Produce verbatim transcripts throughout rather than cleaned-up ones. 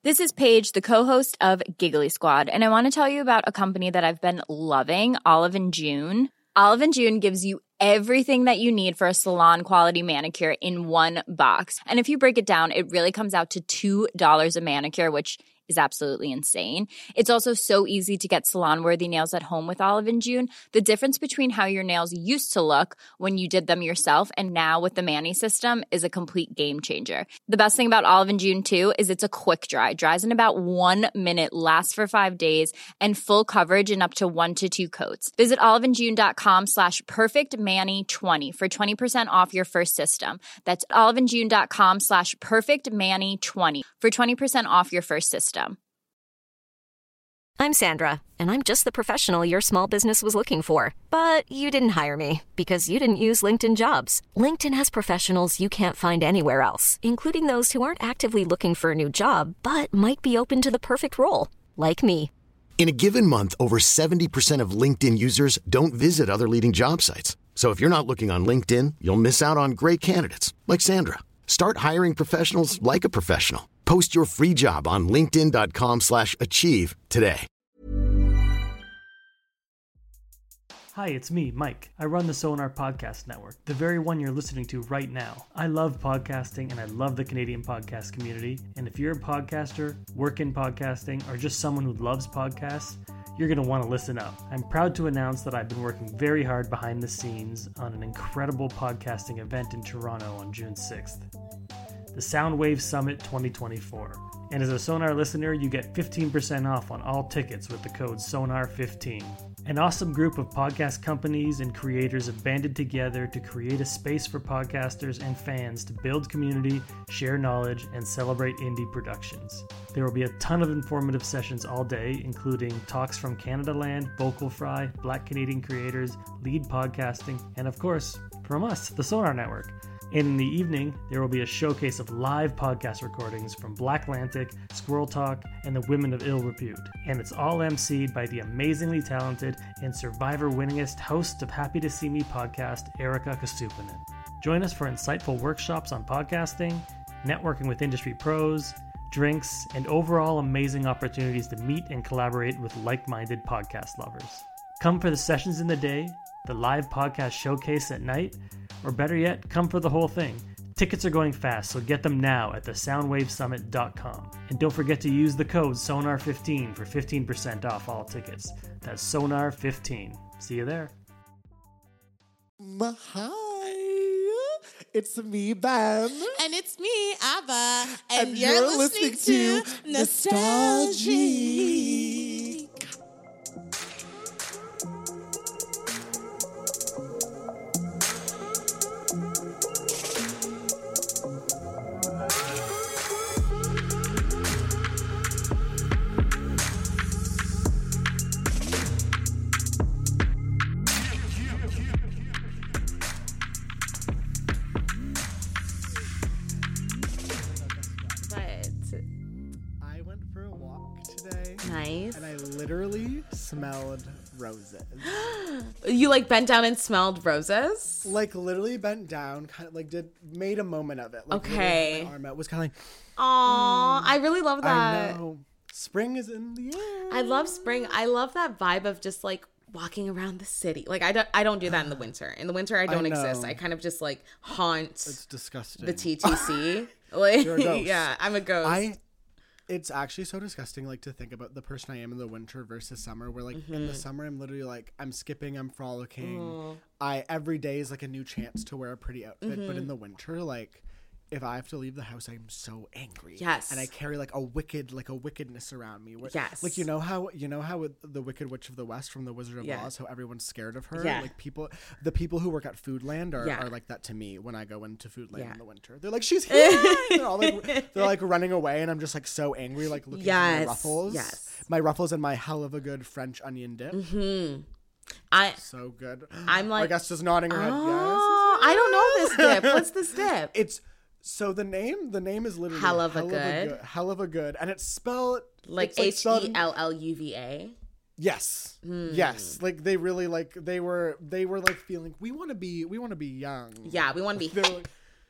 This is Paige, the co-host of Giggly Squad, and I want to tell you about a company that I've been loving, Olive and June. Olive and June gives you everything that you need for a salon-quality manicure in one box. And if you break it down, it really comes out to two dollars a manicure, which is absolutely insane. It's also so easy to get salon-worthy nails at home with Olive and June. The difference between how your nails used to look when you did them yourself and now with the Mani system is a complete game changer. The best thing about Olive and June, too, is it's a quick dry. Dries in about one minute, lasts for five days, and full coverage in up to one to two coats. Visit oliveandjune.com slash perfectmani20 for twenty percent off your first system. That's oliveandjune.com slash perfectmani20 for twenty percent off your first system. I'm Sandra, and I'm just the professional your small business was looking for. But you didn't hire me because you didn't use LinkedIn Jobs. LinkedIn has professionals you can't find anywhere else, including those who aren't actively looking for a new job, but might be open to the perfect role, like me. In a given month, over seventy percent of LinkedIn users don't visit other leading job sites. So if you're not looking on LinkedIn, you'll miss out on great candidates like Sandra. Start hiring professionals like a professional. Post your free job on linkedin.com slash achieve today. Hi, it's me, Mike. I run the Sonar Podcast Network, the very one you're listening to right now. I love podcasting and I love the Canadian podcast community. And if you're a podcaster, work in podcasting, or just someone who loves podcasts, you're going to want to listen up. I'm proud to announce that I've been working very hard behind the scenes on an incredible podcasting event in Toronto on June sixth. The Soundwave Summit twenty twenty-four. And as a Sonar listener, you get fifteen percent off on all tickets with the code sonar fifteen. An awesome group of podcast companies and creators have banded together to create a space for podcasters and fans to build community, share knowledge, and celebrate indie productions. There will be a ton of informative sessions all day, including talks from Canadaland, Vocal Fry, Black Canadian creators, lead podcasting, and of course, from us, the Sonar Network. And in the evening, there will be a showcase of live podcast recordings from Blacklantic, Squirrel Talk, and the Women of Ill Repute. And it's all emceed by the amazingly talented and Survivor-winningest host of Happy to See Me podcast, Erica Kastupanen. Join us for insightful workshops on podcasting, networking with industry pros, drinks, and overall amazing opportunities to meet and collaborate with like-minded podcast lovers. Come for the sessions in the day, the live podcast showcase at night, or better yet, come for the whole thing. Tickets are going fast, so get them now at the soundwave summit dot com. And don't forget to use the code sonar fifteen for fifteen percent off all tickets. That's sonar fifteen. See you there. Hi, it's me, Ben. And it's me, Abba. And, And you're, you're listening, listening to to Nostalgic. Nice. And I literally smelled roses. You like bent down and smelled roses? Like literally bent down, kind of like did made a moment of it. Like, okay. My arm out was kind of like, Aw, mm, I really love that. I know. Spring is in the air. I love spring. I love that vibe of just like walking around the city. Like I don't, I don't do that in the winter. In the winter, I don't I exist. I kind of just like haunt. It's disgusting. The T T C. Like, You're a ghost. Yeah, I'm a ghost. I. It's actually so disgusting, like, to think about the person I am in the winter versus summer, where, like, mm-hmm. in the summer, I'm literally, like, I'm skipping, I'm frolicking. Oh. I every day is, like, a new chance to wear a pretty outfit. Mm-hmm. But in the winter, like, if I have to leave the house, I'm so angry. Yes. And I carry, like, a wicked, like, a wickedness around me. Where, yes. Like, you know how, you know how with the Wicked Witch of the West from The Wizard of yeah. Oz, how everyone's scared of her? Yeah. Like, people, the people who work at Foodland are, yeah. are like that to me when I go into Foodland yeah. in the winter. They're like, she's here! they're all like, they're like running away, and I'm just, like, so angry, like, looking yes. at my ruffles. Yes. My ruffles and my hell of a good French onion dip. Mm-hmm. I so good. I'm like, I guess just nodding her head. Oh, yes. I don't know this dip. What's this dip? It's so the name. The name is literally hell of a hell good, of a good, hell of a good, and it's spelled like H E L L U V A. Yes, mm. yes. Like they really like they were they were like feeling we want to be we want to be young. Yeah, we want to be. Like,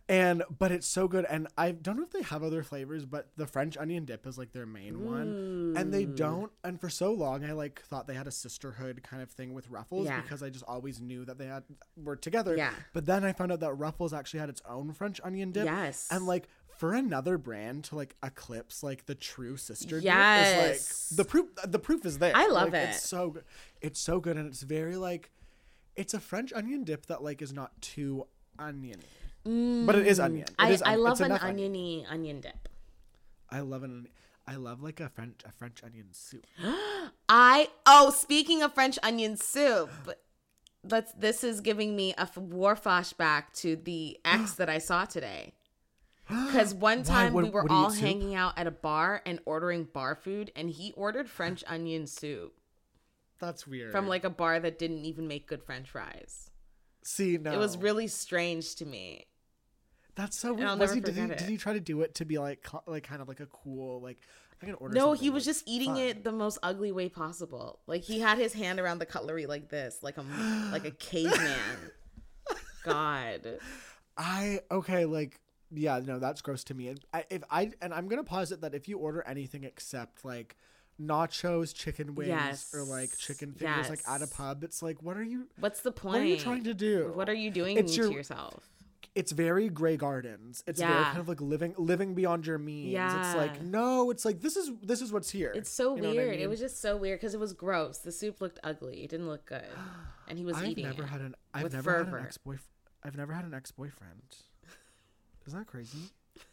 And but it's so good, and I don't know if they have other flavors, but the French onion dip is like their main Ooh. one, and they don't. And for so long, I like thought they had a sisterhood kind of thing with Ruffles Yeah. because I just always knew that they had were together. Yeah. But then I found out that Ruffles actually had its own French onion dip. Yes. And like for another brand to like eclipse like the true sister Yes. dip is like the proof. The proof is there. I love Like, it. It's so good. It's so good, and it's very like, it's a French onion dip that like is not too oniony. Mm. But it is onion. It I, is I on- love it's an enough onion. oniony onion dip. I love an. I love like a French a French onion soup. I oh, speaking of French onion soup, let's. This is giving me a f- war flashback to the ex that I saw today. Because one time What- we were what do you all eat soup? hanging out at a bar and ordering bar food, and he ordered French onion soup That's weird. from like a bar that didn't even make good French fries. See, no, It was really strange to me. That's so weird. I'll Was never he, did he forget it. did he try to do it to be like co- like kind of like a cool like I can order? No, something, he was like, just eating fun. it the most ugly way possible. Like he had his hand around the cutlery like this, like a like a caveman. God. I okay, like yeah, no, that's gross to me. And I, if I and I'm gonna posit that if you order anything except like nachos, chicken wings, Yes. or like chicken fingers, like at a Yes. pub, it's like, what are you? What's the point? What are you trying to do? What are you doing It's to your- yourself? It's very Grey Gardens. It's very Yeah. kind of like living living beyond your means. Yeah. It's like no, it's like this is this is what's here. It's so You know what I weird. It mean? was just so weird because it was gross. The soup looked ugly. It didn't look good, and he was I've eating never it had an I've with never had fervor. an ex boyfriend. I've never had an ex boyfriend. Isn't that crazy?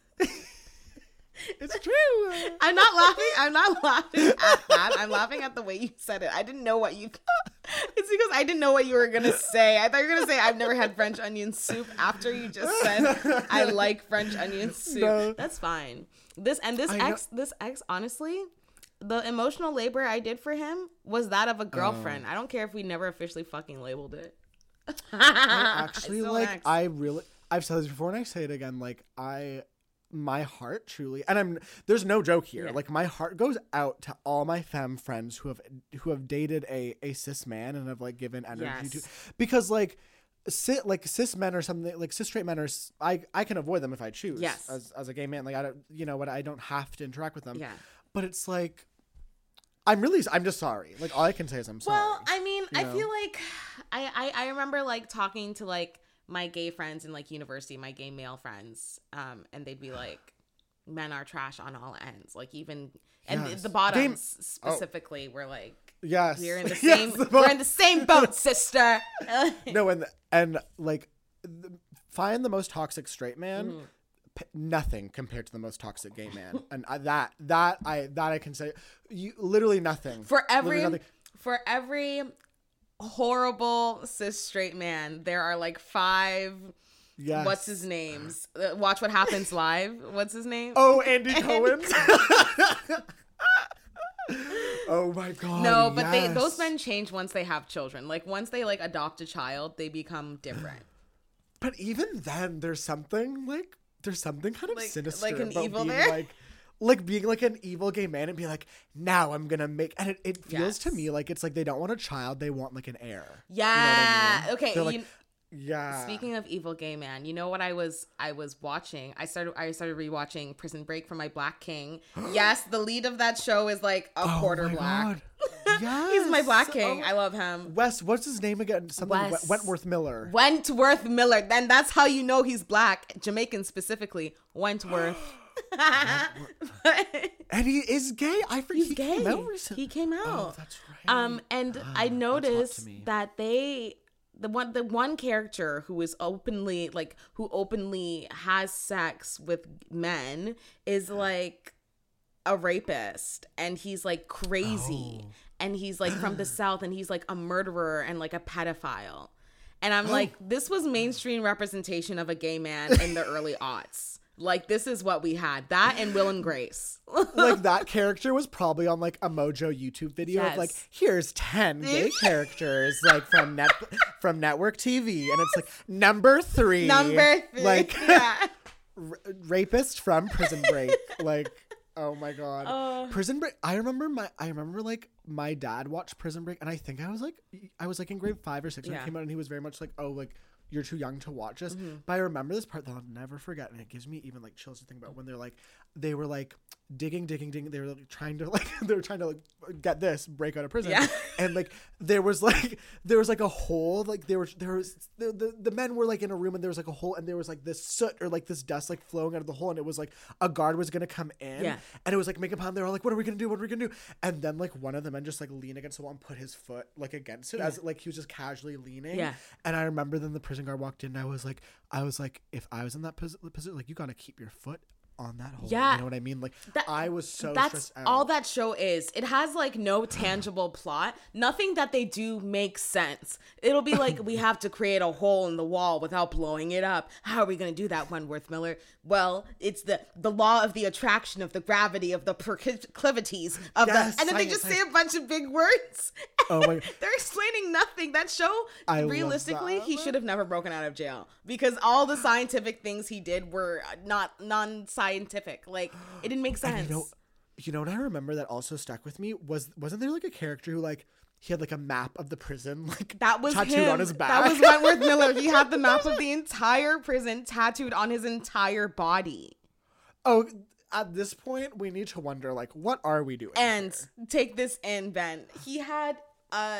It's true. I'm not laughing. I'm not laughing at that. I'm laughing at the way you said it. I didn't know what you. It's because I didn't know what you were gonna say. I thought you were gonna say I've never had French onion soup after you just said I like French onion soup. No. That's fine. This and this I know- ex, this ex, honestly, the emotional labor I did for him was that of a Oh. girlfriend. I don't care if we never officially fucking labeled it. I actually Still like an ex. I really I've said this before and I say it again, like I my heart truly and I'm there's no joke here. Yeah. Like my heart goes out to all my femme friends who have who have dated a, a cis man and have like given energy Yes. to because like cis, like cis men or something like cis straight men are s- I I can avoid them if I choose. Yes. As as a gay man. Like I don't you know what I don't have to interact with them. Yeah. But it's like I'm really I'm just sorry. Like all I can say is I'm sorry. Well, I mean, you I know? feel like I, I I remember like talking to like my gay friends in like university, my gay male friends, um, and they'd be like, "Men are trash on all ends." Like even and Yes. the bottoms They- oh. specifically were like, yes. "We're in the Yes, same the we're in the same boat, sister." no and and like the, find the most toxic straight man Mm. p- nothing compared to the most toxic gay man and I, that that i that i can say you literally nothing For every Literally nothing. for every horrible cis straight man, there are like five. Yes. What's his names? Uh, Watch What Happens Live. What's his name? Oh, Andy Cohen. Oh my god. No, but they yes. those men change once they have children. Like once they like adopt a child, they become different. But even then there's something like there's something kind of Like- sinister like an about evil being there? like like being like an evil gay man and be like, now I'm gonna make and it, it feels to Yes. me like it's like they don't want a child, they want like an heir. Yeah. You know what I mean? Okay. They're like, you- yeah. Speaking of evil gay man, you know what I was I was watching? I started I started rewatching Prison Break for my Black King. Yes, the lead of that show is like a Oh quarter my black. God. Yes. He's my Black King. Oh. I love him. Wes, what's his name again? Something Wes. Wet- Wentworth Miller. Wentworth Miller. Then that's how you know he's black. Jamaican specifically. Wentworth. And he is gay. I forget He's he gay. came out recently. He came out. Oh, that's right. Um, and Ah, I that's hot to noticed me. that they, the one, the one character who is openly like, who openly has sex with men is like a rapist, and he's like crazy, Oh. and he's like from the South, and he's like a murderer and like a pedophile. And I'm like, this was mainstream representation of a gay man in the early aughts. Like, this is what we had. That and Will and Grace. Like that character was probably on like a Mojo YouTube video Yes. of like, here's ten gay characters like from net from network T V, and it's like number three, Number three. like yeah. r- rapist from Prison Break, like. Oh my god. Uh. Prison Break. I remember my I remember like my dad watched Prison Break, and I think I was like I was like in grade five or six when Yeah. it came out, and he was very much like, oh, like you're too young to watch this. Mm-hmm. But I remember this part that I'll never forget, and it gives me even like chills to think about when they're like, they were like digging, digging, digging. They were like trying to like, they were trying to like get this, break out of prison. Yeah. And like, there was like, there was like a hole, like there was, there was, the, the, the men were like in a room and there was like a hole and there was like this soot or like this dust like flowing out of the hole. And it was like a guard was going to come in. Yeah. And it was like making pound. They were like, what are we going to do? What are we going to do? And then like one of the men just like leaned against the wall and put his foot like against it yeah. as like he was just casually leaning. Yeah. And I remember then the prison guard walked in and I was like, I was like, if I was in that position, like you got to keep your foot on that hole. Yeah. You know what I mean? Like that, I was so that's stressed out. all that show is. It has like no tangible plot. Nothing that they do makes sense. It'll be like, we have to create a hole in the wall without blowing it up. How are we going to do that, Wentworth Miller? Well, it's the the law of the attraction, of the gravity, of the proclivities of yes, the, and then they just say a bunch of big words. Oh my They're explaining nothing. That show, I realistically, that. he should have never broken out of jail because all the scientific things he did were not non-scientific. Like, it didn't make sense. And you know, you know what I remember that also stuck with me was wasn't there like a character who like he had like a map of the prison like that was tattooed him. on his back? That was Wentworth Miller. He had the map of the entire prison tattooed on his entire body. Oh, at this point, we need to wonder like, what are we doing? And here? Take this in, Ben. He had a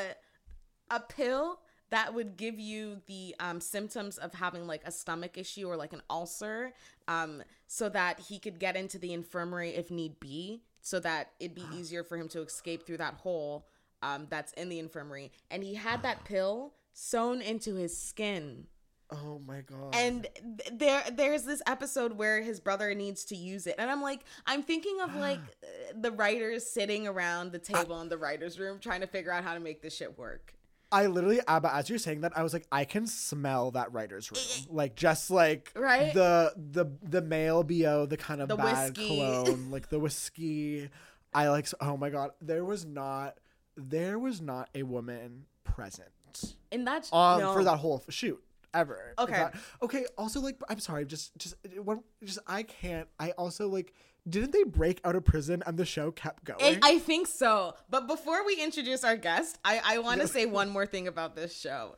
a pill that would give you the um, symptoms of having like a stomach issue or like an ulcer, um, so that he could get into the infirmary if need be, so that it'd be easier for him to escape through that hole um, that's in the infirmary. And he had that pill sewn into his skin. Oh my god. And th- there there's this episode where his brother needs to use it. And I'm like, I'm thinking of like the writers sitting around the table in the writer's room trying to figure out how to make this shit work. I literally, Abba, as you're saying that, I was like, I can smell that writer's room. Like, just like right? the the the male B O, the kind of the bad whiskey. cologne, like the whiskey. I like, oh my god, there was not, there was not a woman present. And that's on no. for that whole shoot. Ever. Okay. That, okay. Also, like, I'm sorry. Just, just, one, just, I can't. I also like. Didn't they break out of prison and the show kept going? I, I think so. But before we introduce our guest, I, I want to say one more thing about this show.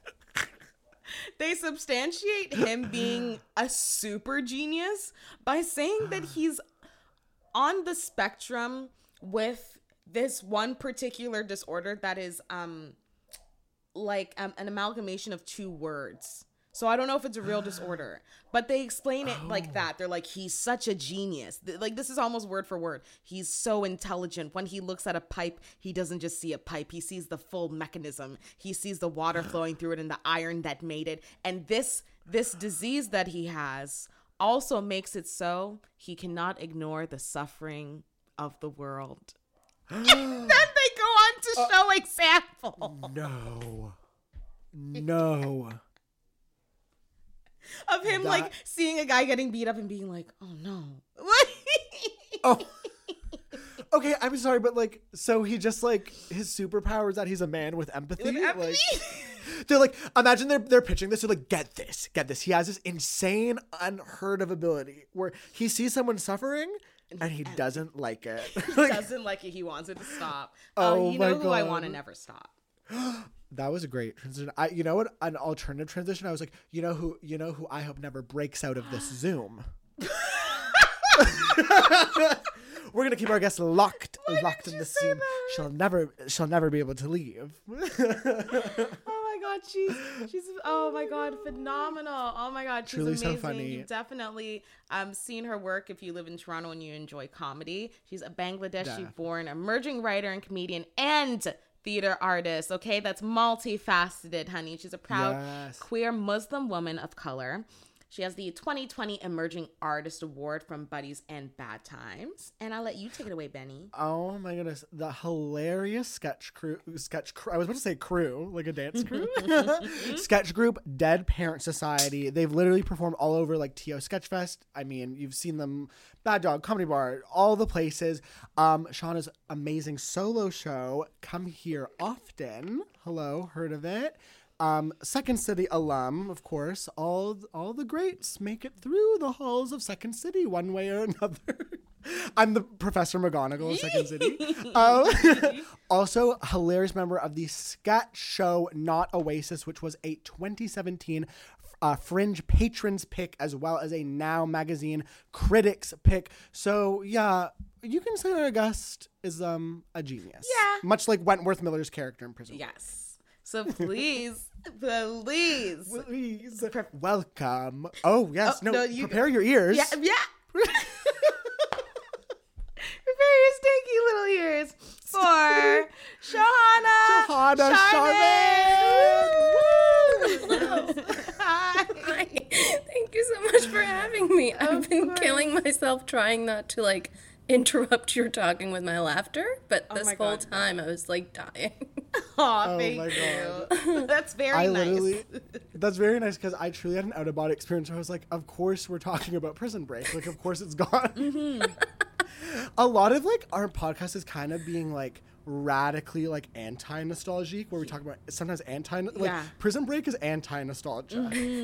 They substantiate him being a super genius by saying that he's on the spectrum with this one particular disorder that is, um, like um, an amalgamation of two words. So I don't know if it's a real disorder, but they explain it oh. like that. They're like, he's such a genius. Like, this is almost word for word. He's so intelligent. When he looks at a pipe, he doesn't just see a pipe. He sees the full mechanism. He sees the water flowing through it and the iron that made it. And this this disease that he has also makes it so he cannot ignore the suffering of the world. And then they go on to uh, show examples. No. No. Of him, that... like, seeing a guy getting beat up and being like, oh, no. Oh. Okay, I'm sorry, but, like, so he just, like, his superpower is that he's a man with empathy? With empathy? Like, they're like, imagine they're, they're pitching this. They're like, get this, get this. He has this insane, unheard of ability where he sees someone suffering and he doesn't like it. He like, doesn't like it. He wants it to stop. Oh, uh, you know who God. I want to never stop. That was a great transition. I, you know what? An alternative transition. I was like, you know who? You know who? I hope never breaks out of this Zoom. We're gonna keep our guest locked, Why locked in the Zoom. That? She'll never, she'll never be able to leave. Oh my god, she's, she's, oh my god, phenomenal. Oh my god, she's Truly amazing. So funny. You've definitely um seen her work if you live in Toronto and you enjoy comedy. She's a Bangladeshi-born emerging writer and comedian and theater artist. Okay, that's multifaceted, honey. She's a proud yes. queer Muslim woman of color. She has the twenty twenty Emerging Artist Award from Buddies and Bad Times. And I'll let you take it away, Benny. Oh my goodness. The hilarious sketch crew, sketch crew, I was about to say crew, like a dance crew. Sketch group, Dead Parent Society. They've literally performed all over like T O Sketchfest. I mean, you've seen them, Bad Dog, Comedy Bar, all the places. Um, Shauna's amazing solo show, Come Here Often. Hello, heard of it? Um, Second City alum, of course. All all the greats make it through the halls of Second City one way or another. I'm the Professor McGonagall of Second City. Um, also, hilarious member of the sketch show Not Oasis, which was a twenty seventeen uh, Fringe Patrons pick, as well as a Now Magazine Critics pick. So, yeah, you can say our guest is um a genius. Yeah. Much like Wentworth Miller's character in Prison. Yes. So please, please. Please. Welcome. Oh, yes. Oh, no, no, you- prepare your ears. Yeah, yeah. Prepare your stinky little ears for Shahana. Shahana Sharman. Hi. Hi. Thank you so much for having me. I've been killing myself trying not to like interrupt your talking with my laughter, but Oh this my whole God. time I was like dying. Aw, Oh thank my you. That's very I nice. literally, that's very nice because I truly had an out of body experience where I was like, of course we're talking about Prison Break. Like, of course it's gone. Mm-hmm. A lot of like our podcast is kind of being like radically like anti-nostalgic, where we talk about sometimes anti, like Yeah. Prison Break is anti-nostalgia.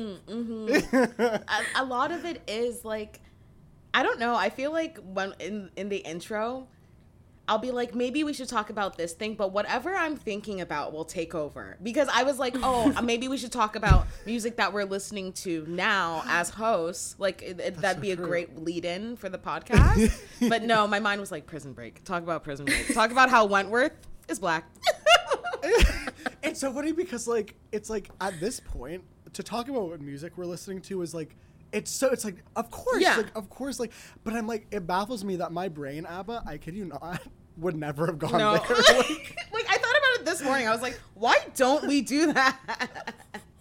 a, a lot of it is like, I don't know. I feel like when in in the intro, I'll be like, maybe we should talk about this thing, but whatever I'm thinking about will take over. Because I was like, oh, maybe we should talk about music that we're listening to now as hosts. Like, it, it, that'd so be a true. great lead-in for the podcast. But no, my mind was like, Prison Break. Talk about Prison Break. Talk about how Wentworth is black. It's so funny because like it's like at this point to talk about what music we're listening to is like it's so it's like of course Yeah. like of course like but I'm like it baffles me that my brain, Abba, I kid you not, would never have gone No. there. like, like, I thought about it this morning. I was like, why don't we do that?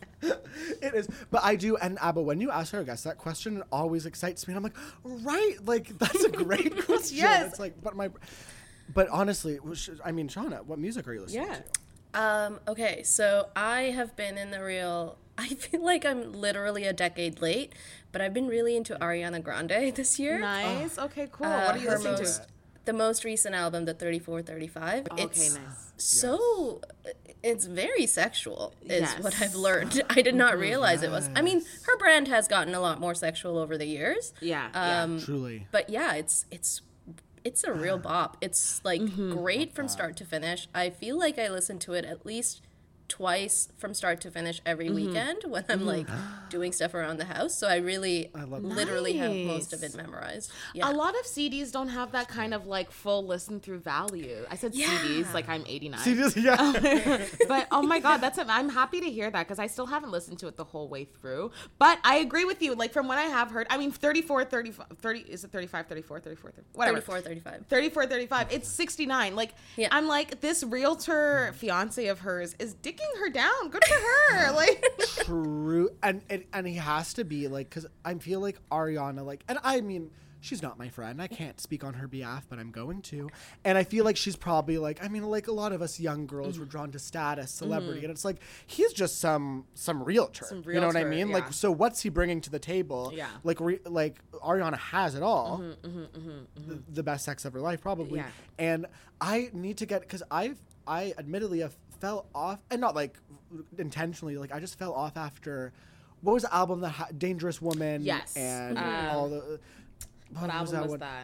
It is, but I do. And Abba, when you ask our guest that question, it always excites me. And I'm like, right, like that's a great question. Yes. It's like, but my, but honestly, I mean, Shauna, what music are you listening Yeah. to? Um, okay, so I have been in the real, I feel like I'm literally a decade late, but I've been really into Ariana Grande this year. Nice. Okay, cool. Uh, what are you her listening most, to? The most recent album, the thirty-four thirty-five. Okay, it's nice. so, it's very sexual is Yes. what I've learned. I did not realize it was. I mean, her brand has gotten a lot more sexual over the years. Yeah, yeah. Um, Truly. But yeah, it's it's it's a real bop. It's like Mm-hmm. great from start to finish. I feel like I listen to it at least twice from start to finish every Mm-hmm. weekend when I'm like doing stuff around the house. So I really literally have most of it memorized. Yeah. A lot of C Ds don't have that kind of like full listen through value. I said C Ds like I'm eighty-nine. She just, yeah. But oh my god, that's a, I'm happy to hear that because I still haven't listened to it the whole way through. But I agree with you. Like from what I have heard, I mean thirty-four, thirty-five, thirty is it thirty-five, thirty-four, thirty-four, thirty, whatever. thirty-four thirty-five. thirty-four, thirty-five. It's sixty-nine. Like, Yeah. I'm like, this realtor fiance of hers is dicking her down. Good for her. Like, True, and, and and he has to be like, because I feel like Ariana, like, and I mean, she's not my friend. I can't speak on her behalf, but I'm going to. And I feel like she's probably like, I mean, like a lot of us young girls Mm-hmm. were drawn to status, celebrity, and it's like he's just some some realtor. Some you know what I realtor, mean? yeah. Like, so what's he bringing to the table? Yeah. Like, re, like Ariana has it all. The, the best sex of her life, probably. Yeah. And I need to get because I've I admittedly have fell off, and not like intentionally. Like I just fell off after. What was the album that ha- Dangerous Woman? Yes. And Um, all the. what album was one? that?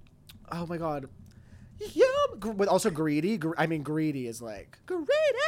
Oh my god. Yeah, gr- with also Greedy. Gr- I mean, Greedy is like Greedy.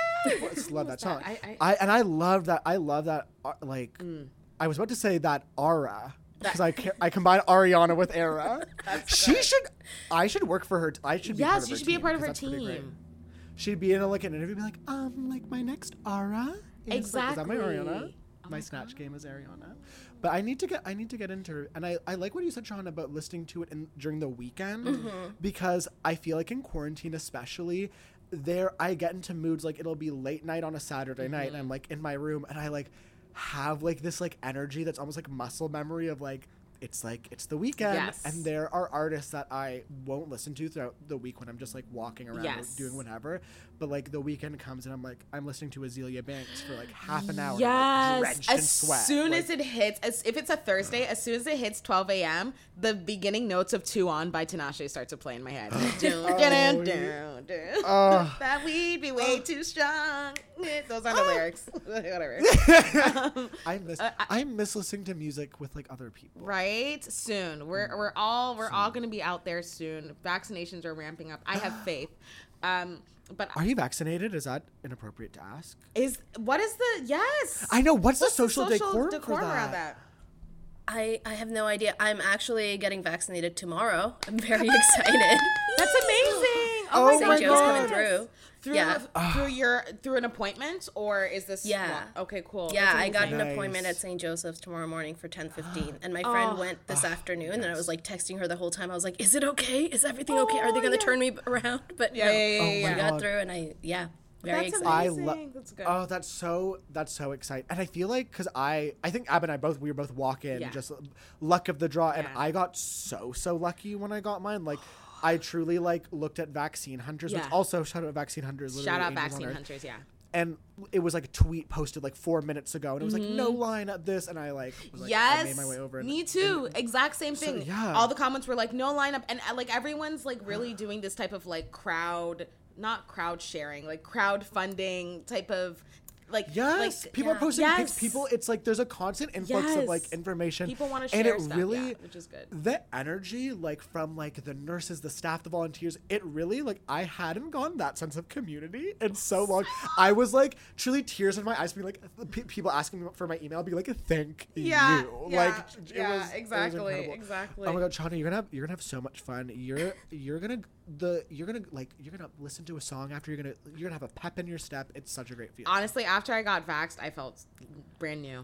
I just love that was song. that? I- I, I- and I love that. I love that. Uh, like, I was about to say that Ara because I ca- I combine Ariana with Era. she should. I should work for her. T- I should. Be part Yes, of you her should be a team, part of 'cause her that's pretty great. team. She'd be in a, like an interview, and be like, um, like my next Ara. Is, like, is that my Ariana? Exactly. Oh my my snatch game is Ariana. But I need to get I need to get into her, and I, I like what you said, Sean, about listening to it in during the weekend Mm-hmm. because I feel like in quarantine especially, there I get into moods like it'll be late night on a Saturday night and I'm like in my room and I like have like this like energy that's almost like muscle memory of like it's like it's the weekend Yes. and there are artists that I won't listen to throughout the week when I'm just like walking around Yes. or doing whatever, but like the weekend comes and I'm like I'm listening to Azealia Banks for like half an hour and I'm, like, Yes. drenched in As sweat. soon like, as it hits, as if it's a Thursday, as soon as it hits twelve a.m., the beginning notes of Two On by Tinashe start to play in my head. Dun, dun, dun, dun, dun. Oh. That we'd be way too strong. Those are the lyrics. Whatever. Um, I miss uh, I, I miss listening to music with like other people. Right? Soon. We're we're all we're soon. all gonna be out there soon. Vaccinations are ramping up. I have faith. Um but Are you vaccinated? Is that inappropriate to ask? Is what is the yes. I know, what's, what's the social, the social decorum, decorum for that? around that? I, I have no idea. I'm actually getting vaccinated tomorrow. I'm very excited. That's amazing. Oh, Oh, my my Saint Joe's God. coming through. Through, Yeah. through your through an appointment, or is this Yeah. well, okay, cool. Yeah, That's I got an Nice. appointment at Saint Joseph's tomorrow morning for ten fifteen, and my friend Oh. went this afternoon, and I was like texting her the whole time. I was like, "Is it okay? Is everything okay? Are they Oh, gonna yeah. turn me around?" But Yeah, no, yeah, yeah, yeah, we yeah. got God. through, and I yeah, very That's excited. I amazing. love. That's good. Oh, that's so that's so exciting, and I feel like because I I think Ab and I both we were both walk in Yeah. just luck of the draw, and Yeah. I got so so lucky when I got mine. Like I truly like looked at Vaccine Hunters, which Yeah. also shout out Vaccine Hunters. Shout literally out angels on vaccine earth. hunters, yeah. And it was like a tweet posted like four minutes ago, and it was like no line at this, and I like was like Yes, I made my way over. And, me too. Exact same So, thing. yeah. All the comments were like, no lineup, and uh, like everyone's like really doing this type of like crowd, not crowd sharing, like crowd funding type of like. Yes, like, people yeah. are posting Yes. pics. People, it's like there's a constant influx Yes. of like information. People wanna and share it stuff, really, yeah, which is good. The energy, like from like the nurses, the staff, the volunteers, it really like I hadn't gotten that sense of community in so long. I was like truly tears in my eyes, being like p- people asking me for my email, being like, "Thank Yeah, you." yeah, like it yeah, was it was exactly, incredible. exactly. Oh my god, Chani, you're gonna have you're gonna have so much fun. You're you're gonna the you're gonna like you're gonna listen to a song after you're gonna you're gonna have a pep in your step. It's such a great feeling. Honestly, after I got vaxxed, I felt brand new.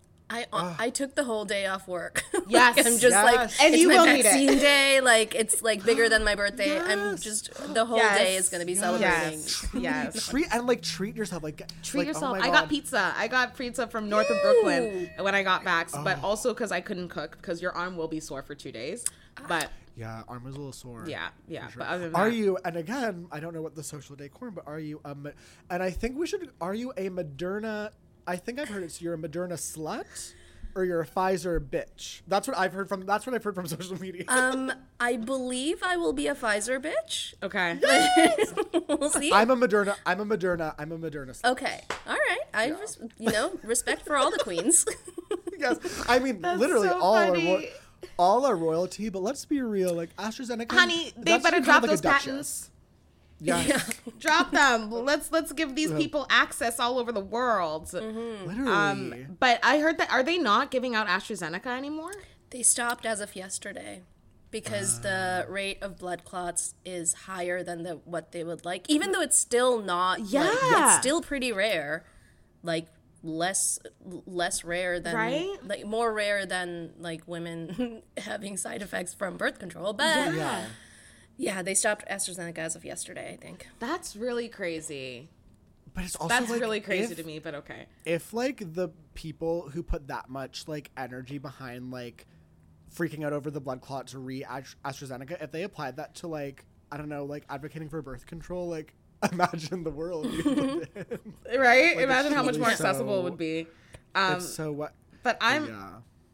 I I took the whole day off work. Yes, like, I'm just yes. like And it's you my will need it. vaccine day. Like it's like bigger than my birthday. I'm Yes. just the whole Yes. day is gonna be celebrating. Yes, yes. treat and like treat yourself like Treat like, yourself. oh my I got God. pizza. I got pizza from north of Brooklyn when I got vaxxed, but also because I couldn't cook because your arm will be sore for two days. But Yeah, arm was a little sore. yeah, yeah. for sure. But other than Are that, you? And again, I don't know what the social decorum, but are you? Um, and I think we should. Are you a Moderna? I think I've heard it's you're a Moderna slut, or you're a Pfizer bitch. That's what I've heard from. That's what I've heard from social media. Um, I believe I will be a Pfizer bitch. okay. We'll see. I'm a Moderna. I'm a Moderna. I'm a Moderna. Slut. Okay. All right. I res- you know, respect for all the queens. Yes, I mean literally so all our funny. ro- all our royalty. But let's be real. Like AstraZeneca, Honey, they that's better kind of drop like a those duchess. patents. Yes, Drop them. Let's let's give these people access all over the world. literally. Um, but I heard that are they not giving out AstraZeneca anymore? They stopped as of yesterday because the rate of blood clots is higher than the what they would like, even though it's still not. like, Yeah. it's still pretty rare. Like less less rare than Right? like more rare than like women having side effects from birth control. But yeah. yeah. they stopped AstraZeneca as of yesterday, I think. That's really crazy. But it's also That's like, really crazy if- to me, but okay. If like the people who put that much like energy behind like freaking out over the blood clot to re AstraZeneca, if they applied that to like I don't know, like advocating for birth control, like imagine the world. we live in. Right? Like, Imagine it's how much really more accessible so- it would be. Um, It's so what? but I'm Yeah.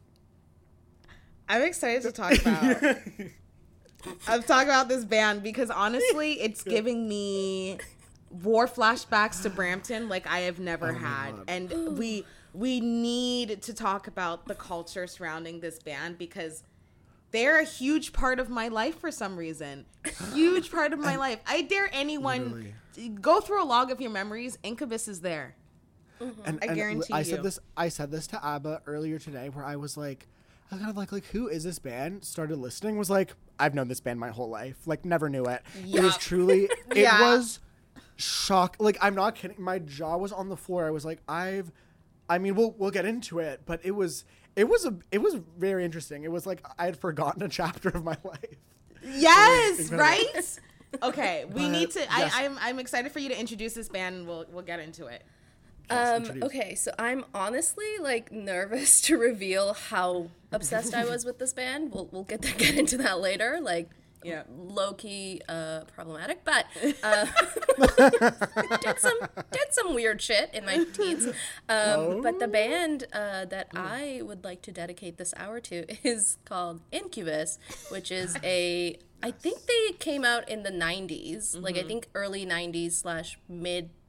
I'm excited to talk about. I'm talking about this band because honestly, it's giving me war flashbacks to Brampton like I have never Oh my had, God. and we we need to talk about the culture surrounding this band because they're a huge part of my life for some reason. Huge part of my life. I dare anyone go through a log of your memories. Incubus is there. And, I and guarantee I said you. this. I said this to Abba earlier today, where I was like, I was kind of like, like, who is this band? Started listening, was like, I've known this band my whole life. Like, never knew it. It was Yup. truly. It Yeah. was shock. Like, I'm not kidding. My jaw was on the floor. I was like, I've. I mean, we'll we'll get into it, but it was it was a it was very interesting. It was like I had forgotten a chapter of my life. Yes, Incredible. right? Okay, we But, need to. yes. I, I'm I'm excited for you to introduce this band, and we'll we'll get into it. Um, introduce. okay, so I'm honestly like nervous to reveal how obsessed I was with this band. We'll we'll get to get into that later. Like, Yeah. low key uh, problematic, but uh, did some did some weird shit in my teens. Um, But the band uh, that I would like to dedicate this hour to is called Incubus, which is a I think they came out in the nineties, like I think early nineties slash mid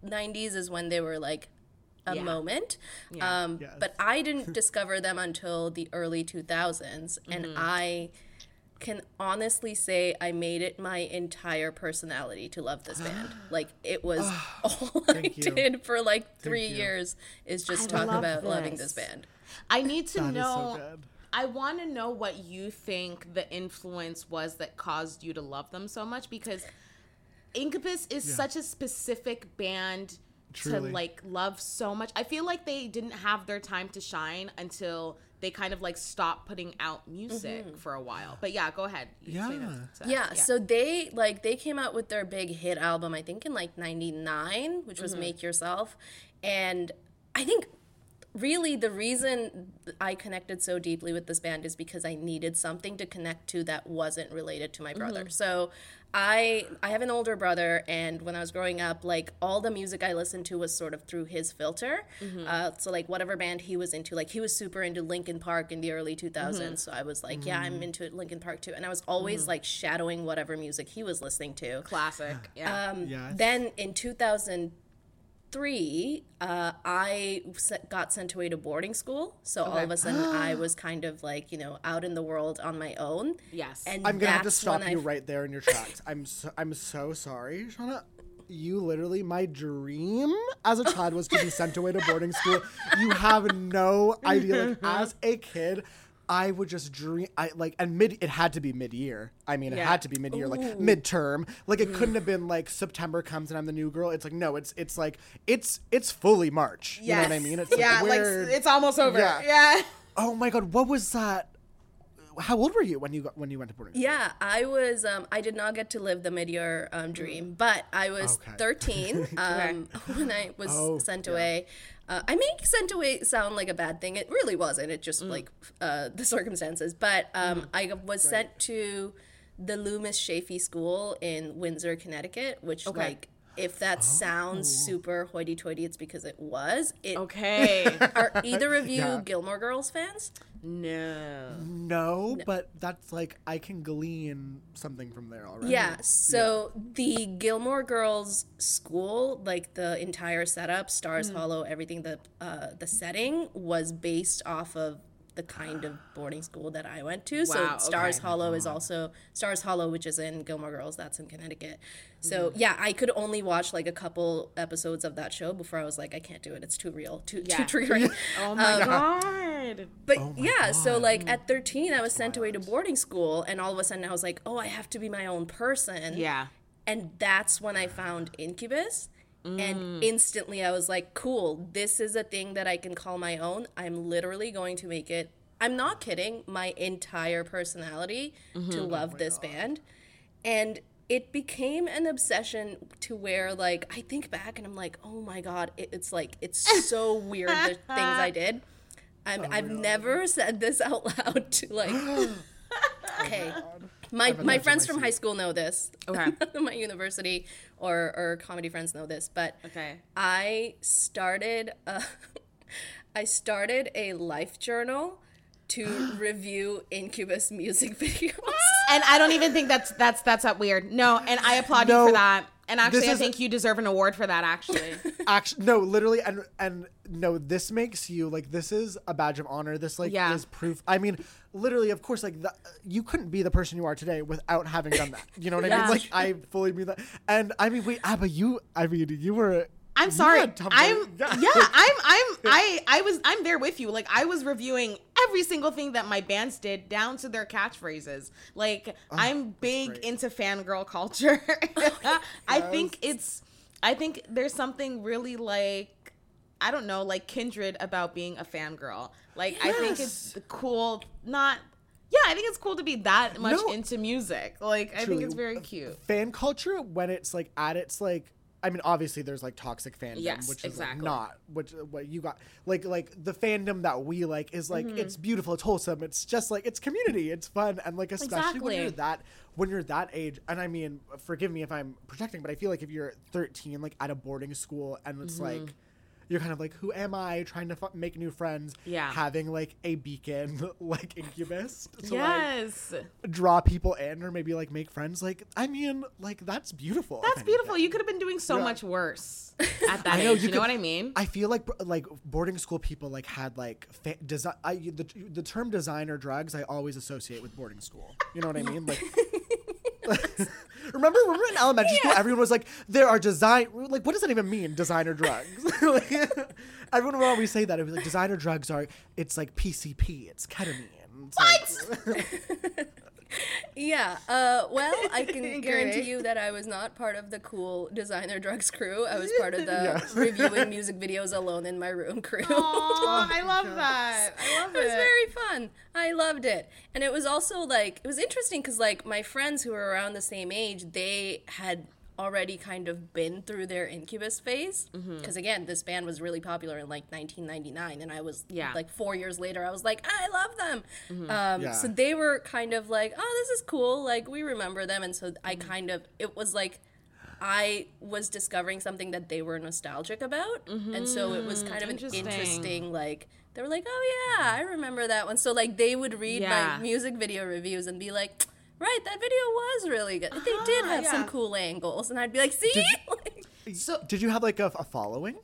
nineties is when they were like a Yeah. moment. Yeah. Um, Yes. But I didn't discover them until the early two thousands. And Mm-hmm. I can honestly say I made it my entire personality to love this band. Like, it was all I thank you. did for like three you. years is just I talk love about loving this. this band. I need to That is know. so good. I want to know what you think the influence was that caused you to love them so much, because Incubus is such a specific band Truly. to like love so much. I feel like they didn't have their time to shine until they kind of like stopped putting out music for a while. But yeah, go ahead. You say Yeah. that- that- Yeah, so they like they came out with their big hit album, I think in like ninety-nine, which was Make Yourself. And I think really the reason I connected so deeply with this band is because I needed something to connect to that wasn't related to my brother. So I I have an older brother, and when I was growing up, like all the music I listened to was sort of through his filter. Uh, so like whatever band he was into, like he was super into Linkin Park in the early two thousands. So I was like, yeah, I'm into Linkin Park too. And I was always like shadowing whatever music he was listening to. Classic. Yeah. Um, Yes. Then in two thousand three, uh, I s- got sent away to boarding school. So all of a sudden, I was kind of like, you know, out in the world on my own. Yes. And I'm gonna have to that's stop when you I- right there in your tracks. I'm so, I'm so sorry, Shauna. You literally, my dream as a child was to be sent away to boarding school. You have no idea. Like, as a kid, I would just dream. I like, and mid, it had to be mid-year. I mean, it Yeah. had to be mid-year, like midterm. Like, it couldn't have been like September comes and I'm the new girl. It's like no, it's it's like it's it's fully March. You know what I mean? It's yeah, like, like where- it's almost over. Yeah. Yeah. Oh my god, what was that? How old were you when you got when you went to boarding school? Yeah, I was. Um, I did not get to live the mid-year um, dream, but I was Okay. thirteen um, when I was Oh, sent yeah. away. Uh, I make sent away sound like a bad thing. It really wasn't. It just like uh, the circumstances. But um, I was sent to the Loomis Shafee School in Windsor, Connecticut, which like. If that sounds super hoity-toity, it's because it was. It, Okay. Are either of you Yeah. Gilmore Girls fans? No. No, but that's like I can glean something from there already. Yeah, so the Gilmore Girls school, like the entire setup, Stars Mm. Hollow, everything, the uh, the setting was based off of the kind of boarding school that I went to. Wow, so Stars okay. Hollow is also Stars Hollow, which is in Gilmore Girls, that's in Connecticut. So Mm-hmm. yeah, I could only watch like a couple episodes of that show before I was like, I can't do it. It's too real, too Yeah. too triggering. Oh my god. But yeah, so like at thirteen, I was sent away to boarding school, and all of a sudden I was like, oh, I have to be my own person. Yeah. And that's when I found Incubus. Mm. And instantly I was like, cool, this is a thing that I can call my own. I'm literally going to make it, I'm not kidding, my entire personality Mm-hmm. to love this band. And it became an obsession to where, like, I think back and I'm like, oh my God, it, it's like, it's so weird the things I did. I'm, I've never said this out loud to, like, okay. My, my friends from high school know this. Okay. My university or, or comedy friends know this, but Okay. I started a, I started a life journal to review Incubus music videos. And I don't even think that's that's that's that weird. No, and I applaud you No, for that. And actually, this I is- think you deserve an award for that. Actually, Actually, no, literally, and and no, this makes you like this is a badge of honor. This like Yeah. is proof. I mean, literally, of course, like the, you couldn't be the person you are today without having done that. You know what I Yeah. mean? Like I fully mean that. And I mean, wait, Abba, you, I mean, you were. I'm you sorry. had Tumblr. I'm yeah. I'm I'm I I was I'm there with you. Like I was reviewing every single thing that my bands did down to their catchphrases. Like I'm big great. into fangirl culture. I think it's I think there's something really like I don't know, like kindred about being a fangirl. Like I think it's cool not yeah, I think it's cool to be that much No. into music. Like I think Truly. it's very cute. Fan culture when it's like at its like. I mean, obviously, there's like toxic fandom, Yes, which is like, exactly. not which what you got. Like, like the fandom that we like is like it's beautiful, it's wholesome, it's just like it's community, it's fun, and like especially when you're Exactly. that when you're that age. And I mean, forgive me if I'm projecting, but I feel like if you're thirteen, like at a boarding school, and it's like you're kind of like, who am I? Trying to f- make new friends. Yeah. Having like a beacon, like Incubus. To, yes. Like, draw people in or maybe like make friends. Like, I mean, like that's beautiful. That's beautiful. You could have been doing so Yeah. much worse at that I know, age. You, you know could- what I mean? I feel like like boarding school people like had like fa- design. I the the term designer drugs I always associate with boarding school. You know what I mean? Like, remember, remember in elementary school, everyone was like, "There are design." Like, what does that even mean? Designer drugs. Like, everyone would always say that. It was like designer drugs are. It's like P C P. It's ketamine. It's What? Like, Yeah, uh, well, I can Great. guarantee you that I was not part of the cool designer drugs crew. I was part of the Yes. reviewing music videos alone in my room crew. Oh, I love that. I love It it. was very fun. I loved it. And it was also like, it was interesting because like my friends who were around the same age, they had already kind of been through their Incubus phase. Because again, this band was really popular in like nineteen ninety-nine. And I was Yeah. like four years later, I was like, I love them. Um, Yeah. So they were kind of like, oh, this is cool. Like we remember them. And so I kind of, it was like, I was discovering something that they were nostalgic about. And so it was kind of an Interesting. interesting, like, they were like, oh yeah, I remember that one. So like they would read Yeah. my music video reviews and be like, right, that video was really good. They did have some yeah. cool angles. And I'd be like, see? Like, So did you have like a, a following?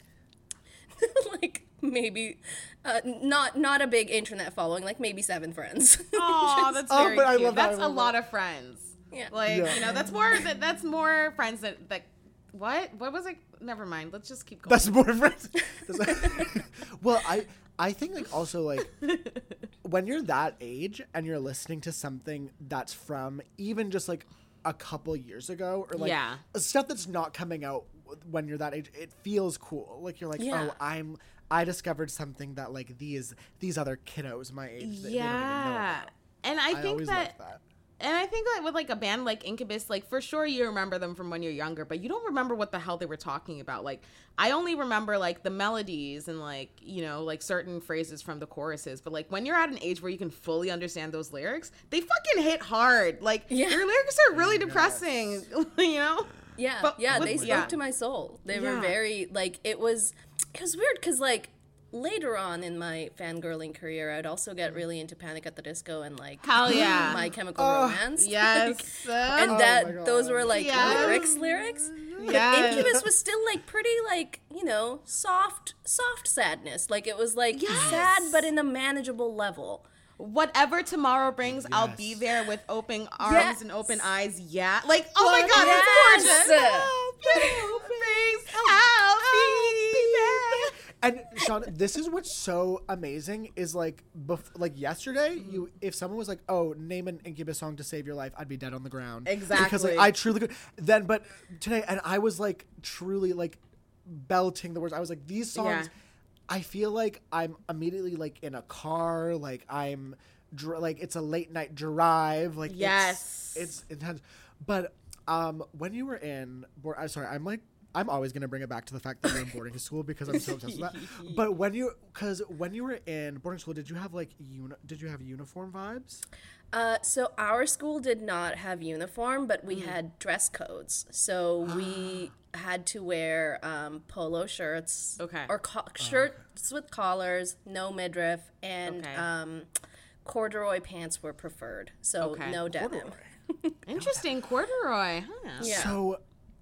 like maybe uh, not not a big internet following, like maybe seven friends. oh, that's Oh, very but I cute. love that. I That's a love lot that. of friends. Yeah. Like, Yeah. you know, that's more that that's more friends that that what? What was it? Never mind. Let's just keep going. That's more friends. That's- well, I I think like also like when you're that age and you're listening to something that's from even just like a couple years ago or like Yeah. stuff that's not coming out when you're that age, it feels cool. Like you're like, Yeah. oh, I'm I discovered something that like these these other kiddos my age they, they don't even know yeah. about. And I I think always that, loved that. and I think like with like a band like Incubus, like for sure you remember them from when you're younger, but you don't remember what the hell they were talking about. Like I only remember like the melodies and like, you know, like certain phrases from the choruses. But like when you're at an age where you can fully understand those lyrics, they fucking hit hard. Like Yeah. your lyrics are really depressing, you know? Yeah, But yeah, with- they spoke yeah. to my soul. They Yeah. were very like it was. It was weird because like later on in my fangirling career, I'd also get really into Panic at the Disco and like Hell yeah. My Chemical Romance. Yes. and Oh my that those God. were like Yes. lyrics, lyrics. But Yes. Incubus was still like pretty like you know soft, soft sadness. Like it was like sad, but in a manageable level. Whatever tomorrow brings, I'll be Yes. there with open arms Yes. and open eyes. Yeah. Like, oh my God, Yes. that's gorgeous. Tomorrow brings, I'll be there. And Sean, this is what's so amazing is like, bef- like yesterday, Mm-hmm. you if someone was like, "Oh, name an Incubus song to save your life," I'd be dead on the ground. Because Exactly. like I truly could. Then, but today, and I was like truly like belting the words. I was like, these songs. Yeah. I feel like I'm immediately like in a car, like I'm, dr- like it's a late night drive, like Yes. it's, it's intense. But um, when you were in, board, I'm sorry, I'm like. I'm always gonna bring it back to the fact that you're in boarding school because I'm so obsessed with that. But when you, because when you were in boarding school, did you have like uni- did you have uniform vibes? Uh, so our school did not have uniform, but we had dress codes. So we had to wear um, polo shirts, Okay. or co- shirts with collars, no midriff, and Okay. um, corduroy pants were preferred. So Okay. no denim. Interesting. Corduroy, huh? Yeah. So,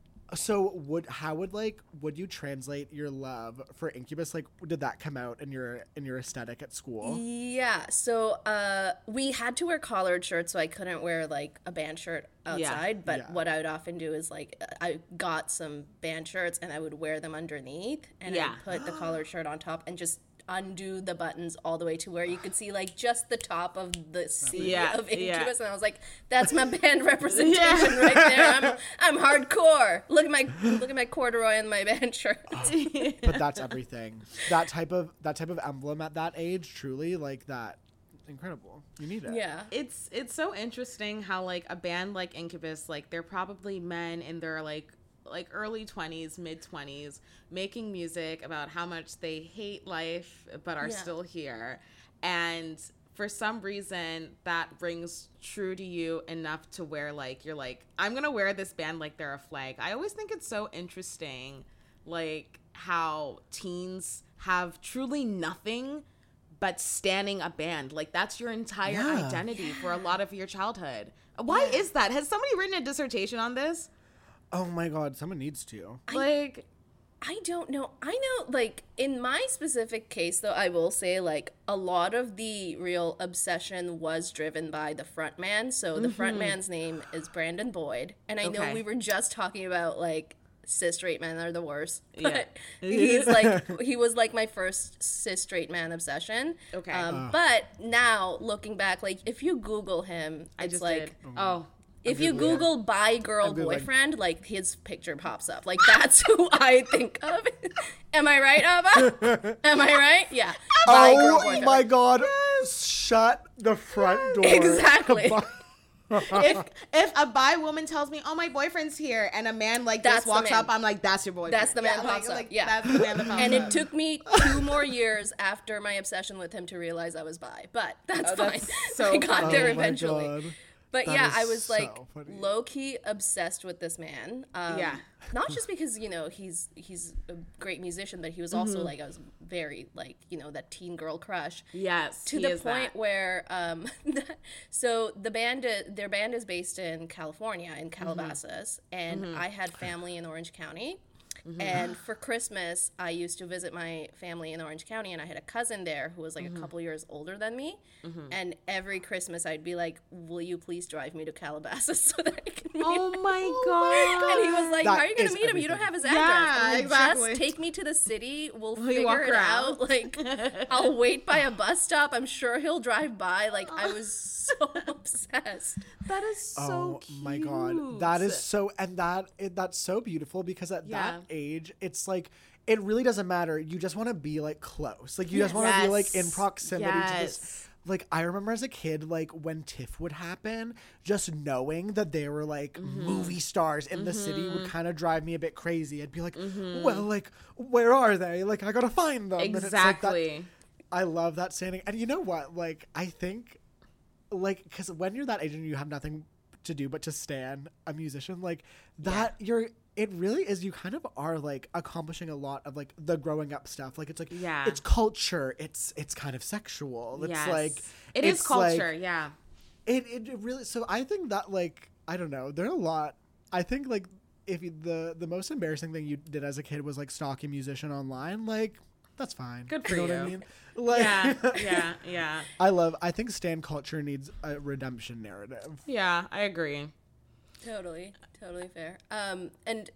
so would how would like would you translate your love for Incubus? Like, did that come out in your in your aesthetic at school? Yeah, so uh, we had to wear collared shirts, so I couldn't wear like a band shirt outside. But Yeah. what I would often do is like I got some band shirts and I would wear them underneath, and Yeah. I'd put the collared shirt on top and just undo the buttons all the way to where you could see like just the top of the C Yeah, of yeah. Incubus, and I was like, "That's my band representation right there. I'm I'm hardcore. Look at my look at my corduroy and my band shirt." But that's everything. That type of that type of emblem at that age, truly like that, incredible. You need it. Yeah. It's it's so interesting how like a band like Incubus, like they're probably men in their like like early twenties, mid twenties, making music about how much they hate life but are Yeah. still here. And for some reason that rings true to you enough to where like you're like, I'm gonna wear this band like they're a flag. I always think it's so interesting, like how teens have truly nothing but standing a band. Like, that's your entire Yeah. identity for a lot of your childhood. Why is that? Has somebody written a dissertation on this? Oh my God, someone needs to. Like, I don't know. I know, like, in my specific case, though, I will say, like, a lot of the real obsession was driven by the front man. So the front man's name is Brandon Boyd. And I know Okay. we were just talking about, like, cis straight men are the worst. But Yeah. he's, like, he was, like, my first cis straight man obsession. Okay. Um, But now, looking back, like, if you Google him, I it's just like... did. Oh. If you Google bi girl Googling. boyfriend, like his picture pops up. Like that's who I think of. Am I right, Abba? Am I right? Yeah. Bi girl Oh boyfriend. my God. Shut the front door. Exactly. if if a bi woman tells me, "Oh, my boyfriend's here," and a man like That's this the walks man. up, I'm like, "That's your boyfriend." That's the man yeah, pops like, up. like, Yeah. that's the man that pops And up. it took me two more years after my obsession with him to realize I was bi. But that's Oh, fine. that's so I got funny. there Oh my eventually. God. But That yeah, is I was like so funny. low key obsessed with this man. Um, Yeah. Not just because you know he's he's a great musician, but he was also like I was very like you know that teen girl crush. Yes, To he the is point that. where um, so the band i- their band is based in California in Calabasas, and I had family in Orange County. And for Christmas, I used to visit my family in Orange County, and I had a cousin there who was like a couple years older than me. And every Christmas, I'd be like, "Will you please drive me to Calabasas so that I can meet Oh him?" my god! And he was like, That "How are you gonna is meet him? You don't everything. have his address." Yeah, I'm like, exactly. Just take me to the city. We'll you figure walk it around? out. Like, I'll wait by a bus stop. I'm sure he'll drive by. Like, I was so obsessed. That is so Oh cute. my God, that is so, and that it, that's so beautiful because at Yeah. that age, it's like it really doesn't matter. You just want to be like close, like you just want to be like in Yes. proximity to Yes. this. Like I remember as a kid, like when TIFF would happen, just knowing that they were like Mm-hmm. movie stars in the city would kind of drive me a bit crazy. I'd be like, Mm-hmm. well, like where are they? Like I gotta find them. And it's like that- Exactly. I love that standing. And you know what? Like, I think, like, because when you're that age and you have nothing to do but to stand a musician, like, that, you're, it really is, you kind of are, like, accomplishing a lot of, like, the growing up stuff. Like, it's like, Yeah. it's culture. It's, it's kind of sexual. It's Yes. like, it is it's like- culture. yeah. it, it really, so I think that, like, I don't know, there are a lot, I think, like, if you, the, the most embarrassing thing you did as a kid was, like, stalk a musician online, like, that's fine. Good for you. Know you. what I mean? Like, Yeah. Yeah. Yeah. I love, I think stan culture needs a redemption narrative. Yeah. I agree. Totally, totally fair. Um, and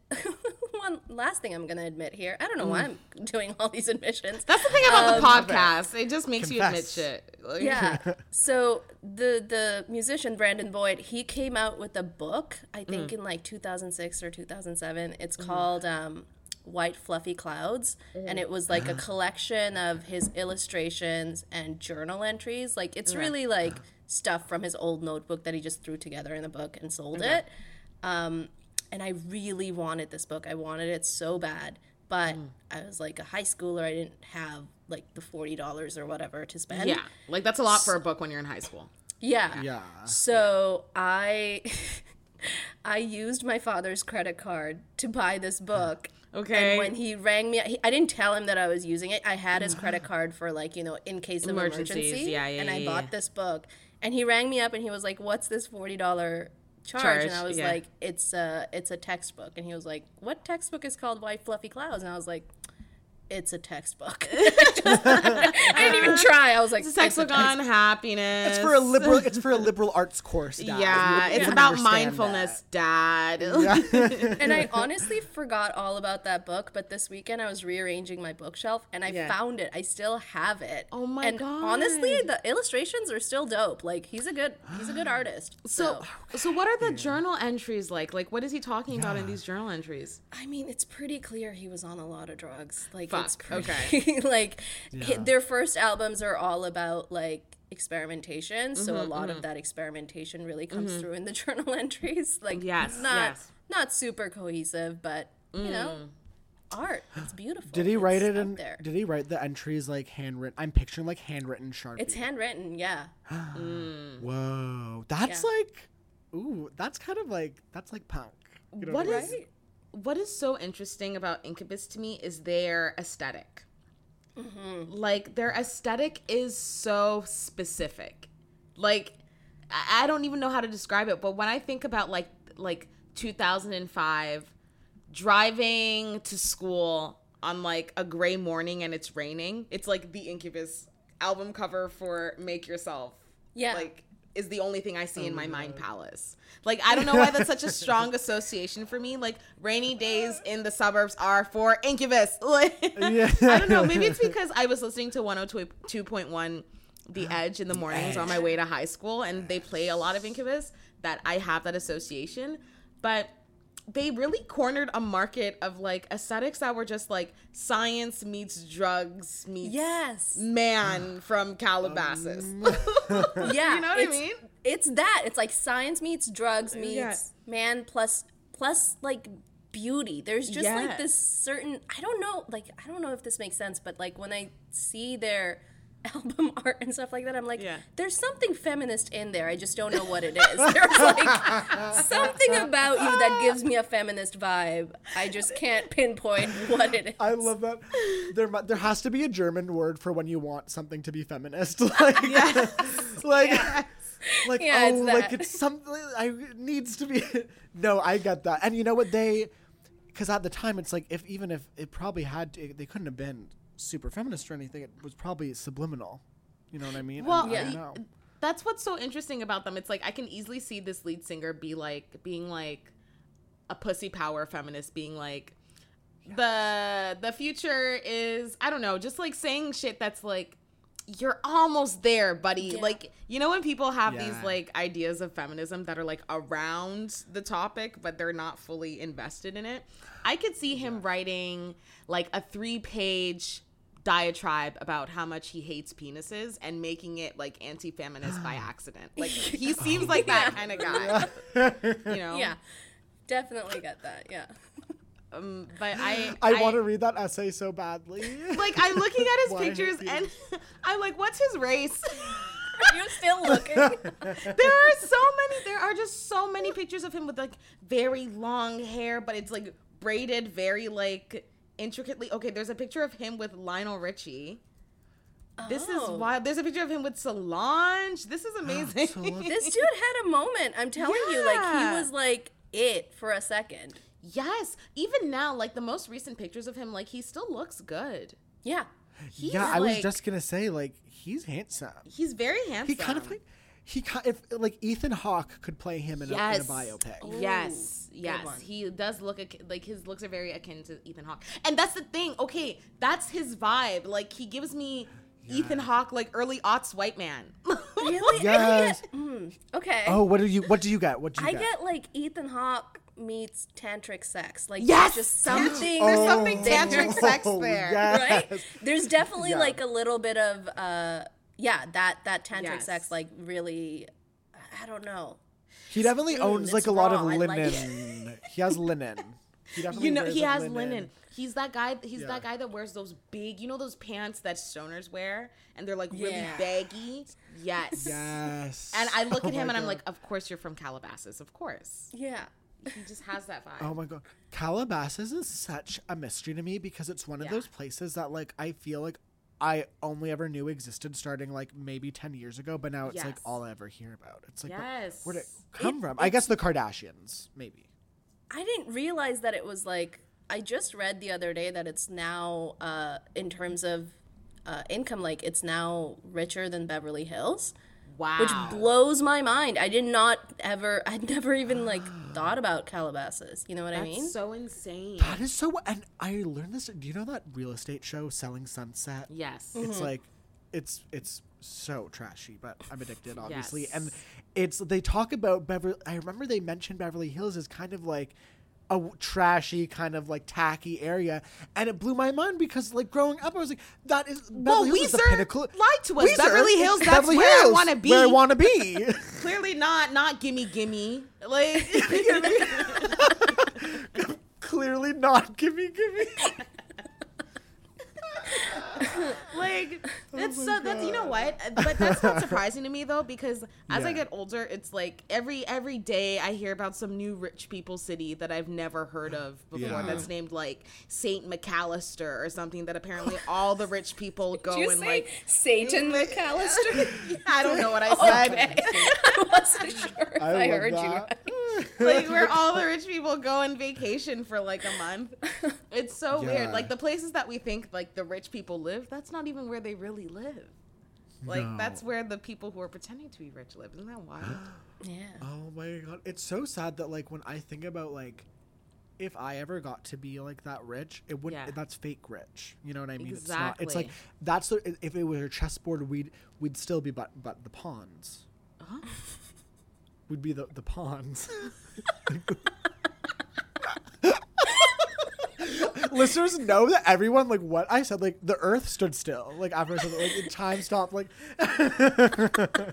one last thing I'm gonna admit here. I don't know why I'm doing all these admissions. That's the thing about the podcast. It just makes you admit Confess. shit. Like, Yeah. So the the musician Brandon Boyd, he came out with a book, I think in like two thousand six or two thousand seven. It's called um, White Fluffy Clouds, and it was like a collection of his illustrations and journal entries. Like it's really like stuff from his old notebook that he just threw together in a book and sold it. Um, and I really wanted this book. I wanted it so bad, but I was like a high schooler. I didn't have like the forty dollars or whatever to spend. Yeah. Like that's a lot for a book when you're in high school. Yeah. Yeah. So I I used my father's credit card to buy this book. Okay. And when he rang me, he, I didn't tell him that I was using it. I had his credit card for like, you know, in case of Emergencies. emergency. Yeah, yeah, And I yeah, bought yeah. this book. And he rang me up and he was like, "What's this forty dollars charge?" Charge, And I was yeah. like, "It's a it's a textbook." And he was like, "What textbook is called White Fluffy Clouds?" And I was like, "It's a textbook." I didn't even try. I was like, It's a textbook on happiness. It's for a liberal, it's for a liberal arts course, Dad. Yeah, You it's wouldn't about understand mindfulness, Dad. And I honestly forgot all about that book, but this weekend I was rearranging my bookshelf and I Yeah. found it. I still have it. Oh my and God. honestly, the illustrations are still dope. Like he's a good he's a good artist. So, So, so what are the journal entries like? Like, what is he talking about in these journal entries? I mean, it's pretty clear he was on a lot of drugs. Like Fuck, it's pretty okay. like hi- their first albums are all about like experimentation, so Mm-hmm, a lot of that experimentation really comes through in the journal entries. Like Yes, not yes. not super cohesive, but you know, art. It's beautiful. Did he write It's it out in, there. did he write the entries like handwritten? I'm picturing like handwritten Sharpie. It's handwritten, yeah. Whoa. That's Yeah. like, ooh, that's kind of like, that's like punk. You know What I is mean? what is so interesting about Incubus to me is their aesthetic. Mm-hmm. Like, their aesthetic is so specific. Like, I don't even know how to describe it, but when I think about, like, like two thousand five, driving to school on, like, a gray morning and it's raining, it's like the Incubus album cover for Make Yourself. Yeah. Like, is the only thing I see oh in my God. mind palace. Like, I don't know why that's such a strong association for me. Like, rainy days in the suburbs are for Incubus. Like, yeah. I don't know. Maybe it's because I was listening to one oh two point one The Edge in the mornings on my way to high school, and they play a lot of Incubus, that I have that association. But they really cornered a market of, like, aesthetics that were just, like, science meets drugs meets yes. man from Calabasas. Um, yeah. You know what I mean? It's that. It's like science meets drugs meets yeah. man plus, plus, like, beauty. There's just, yeah. like, this certain, I don't know, like, I don't know if this makes sense, but, like, when I see their album art and stuff like that, I'm like, yeah. there's something feminist in there. I just don't know what it is. There's like something about you that gives me a feminist vibe. I just can't pinpoint what it is. I love that. There, there has to be a German word for when you want something to be feminist. Like, yes. like, yes. like, yeah, oh, it's like it's something. I it needs to be. No, I get that. And you know what they? Because at the time, it's like if even if it probably had, to, they couldn't have been super feminist or anything. It was probably subliminal. You know what I mean? Well, and, yeah. I don't know. That's what's so interesting about them. It's like I can easily see this lead singer be like being like a pussy power feminist, being like yes. the the future is, I don't know, just like saying shit that's like, you're almost there, buddy. Yeah. Like, you know when people have yeah. these like ideas of feminism that are like around the topic, but they're not fully invested in it. I could see him yeah. writing like a three-page diatribe about how much he hates penises and making it like anti-feminist by accident. Like, he seems like that kind of guy. You know? Yeah, definitely get that. Yeah. Um, but I I, I want to read that essay so badly. Like, I'm looking at his pictures and I'm like, what's his race? Are you still looking? There are so many. There are just so many pictures of him with like very long hair, but it's like braided very like intricately. Okay, there's a picture of him with Lionel Richie. Oh. This is wild. There's a picture of him with Solange. This is amazing. This dude had a moment. I'm telling yeah. you, like, he was like it for a second. Yes. Even now, like the most recent pictures of him, like he still looks good. Yeah. He's yeah, I like, was just gonna say, like, he's handsome. He's very handsome. He kind of like, he if like Ethan Hawke could play him in, yes. a, in a biopic. Ooh, yes, yes, he does look like his looks are very akin to Ethan Hawke, and that's the thing. Okay, that's his vibe. Like, he gives me yes. Ethan Hawke, like early aughts white man. Really? Yes. Get, mm, okay. Oh, what do you? What do you get? What do you I get? get like Ethan Hawke meets tantric sex. Like, yes, there's just something. Oh, there's something tantric sex there, yes. right? There's definitely yeah. like a little bit of, uh, yeah, that that tantric yes. sex, like, really, I don't know. He definitely mm, owns like a raw. lot of I linen. Like he has linen. He definitely you know, wears, he like, has linen. linen. He's that guy. He's yeah. that guy that wears those big, you know, those pants that stoners wear, and they're like really yeah. baggy. Yes. Yes. And I look oh at him and God. I'm like, of course you're from Calabasas. Of course. Yeah. He just has that vibe. Oh my God. Calabasas is such a mystery to me because it's one of yeah. those places that like I feel like I only ever knew existed starting like maybe ten years ago, but now it's yes. like all I ever hear about. It's like, yes. where did it come it, from? I guess the Kardashians, maybe. I didn't realize that it was like, I just read the other day that it's now, uh, in terms of uh, income, like it's now richer than Beverly Hills. Wow. Which blows my mind. I did not ever, I'd never even like thought about Calabasas. You know what That's I mean? That's so insane. That is so, and I learned this. Do you know that real estate show, Selling Sunset? Yes. It's Mm-hmm. like, it's it's so trashy, but I'm addicted, obviously. Yes. And it's, they talk about Beverly, I remember they mentioned Beverly Hills as kind of like a w- trashy, kind of like tacky area. And it blew my mind because like growing up, I was like, that is, Beverly Well, Hills is the Weezer pinnacle. lied to us. Weezer, Beverly Hills, that's Beverly where Hills, I want to be. Where I want to be. Clearly not, not gimme gimme. Like, Clearly not gimme gimme. Like that's oh so that's you know what, but that's not surprising to me though, because as yeah. I get older, it's like every every day I hear about some new rich people city that I've never heard of before. Yeah. That's named like Saint McAllister or something. That apparently all the rich people go Did you and say like Satan McAllister. I don't know what I said. Okay. I wasn't sure if I, I heard that. you right. Like where all the rich people go on vacation for like a month. It's so yeah. weird. Like the places that we think like the rich people live, that's not even where they really live. Like no. that's where the people who are pretending to be rich live. Isn't that wild? Yeah. Oh my god. It's so sad that like when I think about like if I ever got to be like that rich, it wouldn't yeah. that's fake rich. You know what I mean? Exactly. It's not it's like that's the, if it was a chessboard we'd we'd still be but but the pawns. Uh-huh. We'd be the, the pawns. Listeners know that everyone, like, what I said, like, the earth stood still. Like, after I said, like, time stopped, like. The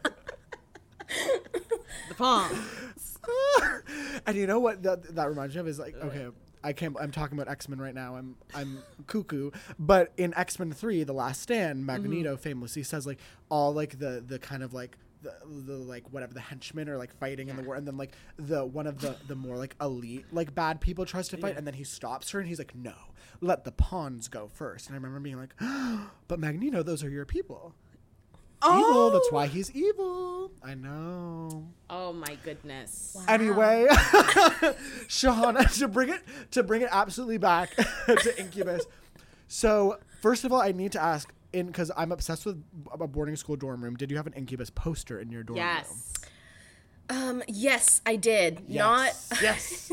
pawns. And you know what that, that reminds me of is, like, okay, I can't, I'm talking about X-Men right now. I'm, I'm cuckoo. But in X-Men three, The Last Stand, Magneto mm-hmm. famously says, like, all, like, the, the kind of, like, The, the like whatever the henchmen are like fighting yeah. in the war, and then like the one of the the more like elite like bad people tries to fight yeah. and then he stops her and he's like, no, let the pawns go first. And I remember being like, oh, but Magneto, those are your people. Oh, evil, that's why he's evil. I know. Oh my goodness. Wow. Anyway, Shahana, to bring it to bring it absolutely back to Incubus. So first of all, I need to ask, in because I'm obsessed with a boarding school dorm room. Did you have an Incubus poster in your dorm yes. room? Um. Yes, I did. Yes. Not. Yes.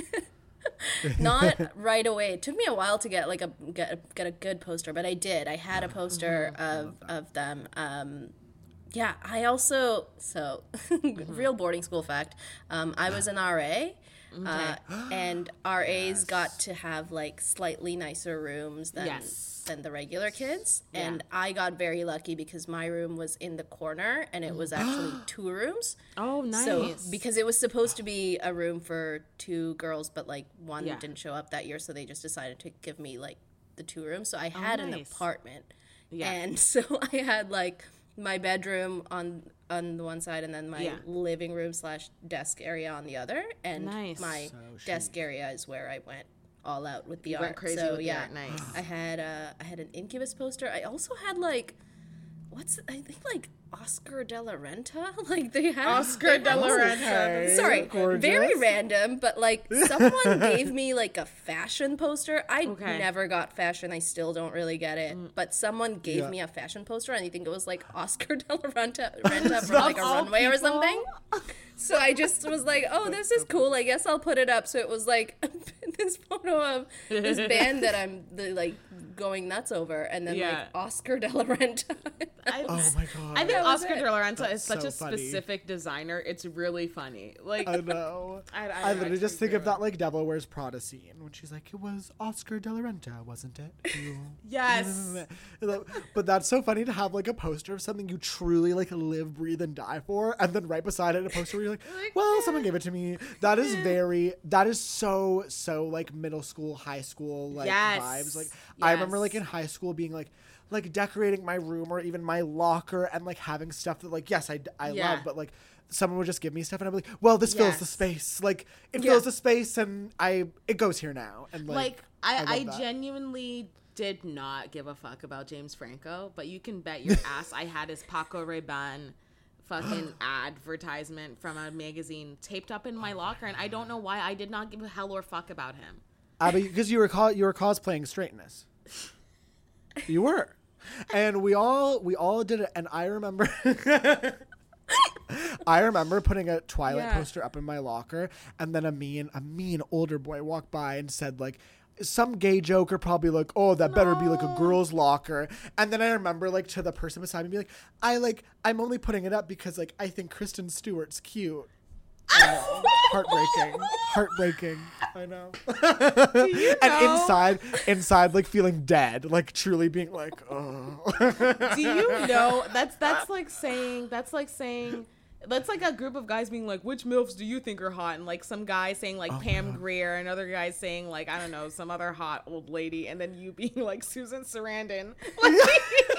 Not right away. It took me a while to get like a get a, get a good poster, but I did. I had a poster of of them. Um. Yeah. I also so real boarding school fact. Um. I was an R A. Uh, and R As yes. got to have like slightly nicer rooms than yes. than the regular kids, yeah. and I got very lucky because my room was in the corner and it was actually two rooms. Oh, nice! So because it was supposed to be a room for two girls, but like one yeah. didn't show up that year, so they just decided to give me like the two rooms. So I had oh, nice. an apartment, yeah. and so I had like my bedroom on on the one side and then my yeah. living room slash desk area on the other, and nice. my so desk area is where I went all out with the you art. Went crazy so with yeah, the art. Nice. I had uh, I had an Incubus poster. I also had like what's I think like Oscar de la Renta. Like they had Oscar de la Renta. Okay. Sorry, Gorgeous. Very random, but like someone gave me like a fashion poster. I okay. never got fashion. I still don't really get it. Mm. But someone gave yeah. me a fashion poster, and I think it was like Oscar de la Renta, Renta from like a runway people? or something. So I just was like, oh, this is cool. I guess I'll put it up. So it was like this photo of this band that I'm the, like going nuts over, and then yeah. like Oscar de la Renta. I, oh my god! I think Oscar de la Renta That's is such so a funny. specific designer. It's really funny. Like I know. I, I, I literally I just think of that like Devil Wears Prada scene when she's like, "It was Oscar de la Renta, wasn't it?" You... Yes. But that's so funny to have like a poster of something you truly like live, breathe, and die for, and then right beside it a poster where you're like, "Well, someone gave it to me." That is very. That is so so like middle school, high school like yes. vibes. Like yes. I remember like in high school being like. like decorating my room or even my locker and like having stuff that like yes I, I yeah. love, but like someone would just give me stuff and I'd be like, well, this fills yes. the space, like it yeah. fills the space and I it goes here now. And like, like I, I, I genuinely did not give a fuck about James Franco, but you can bet your ass I had his Paco Rabanne fucking advertisement from a magazine taped up in my locker, and I don't know why I did not give a hell or fuck about him. Abby, because you were co- you were cosplaying straightness. You were. And we all we all did it, and I remember I remember putting a Twilight yeah. poster up in my locker, and then a mean a mean older boy walked by and said like some gay joker probably like, oh, that better no. be like a girl's locker. And then I remember like to the person beside me be like, I like I'm only putting it up because like I think Kristen Stewart's cute. I know. Heartbreaking. Heartbreaking. I know. Do you know? And inside, inside, like feeling dead, like truly being like, oh. Do you know that's that's like saying that's like saying that's like a group of guys being like, which MILFs do you think are hot? And like some guy saying like oh, Pam God. Grier, and other guys saying like, I don't know, some other hot old lady, and then you being like Susan Sarandon. Like,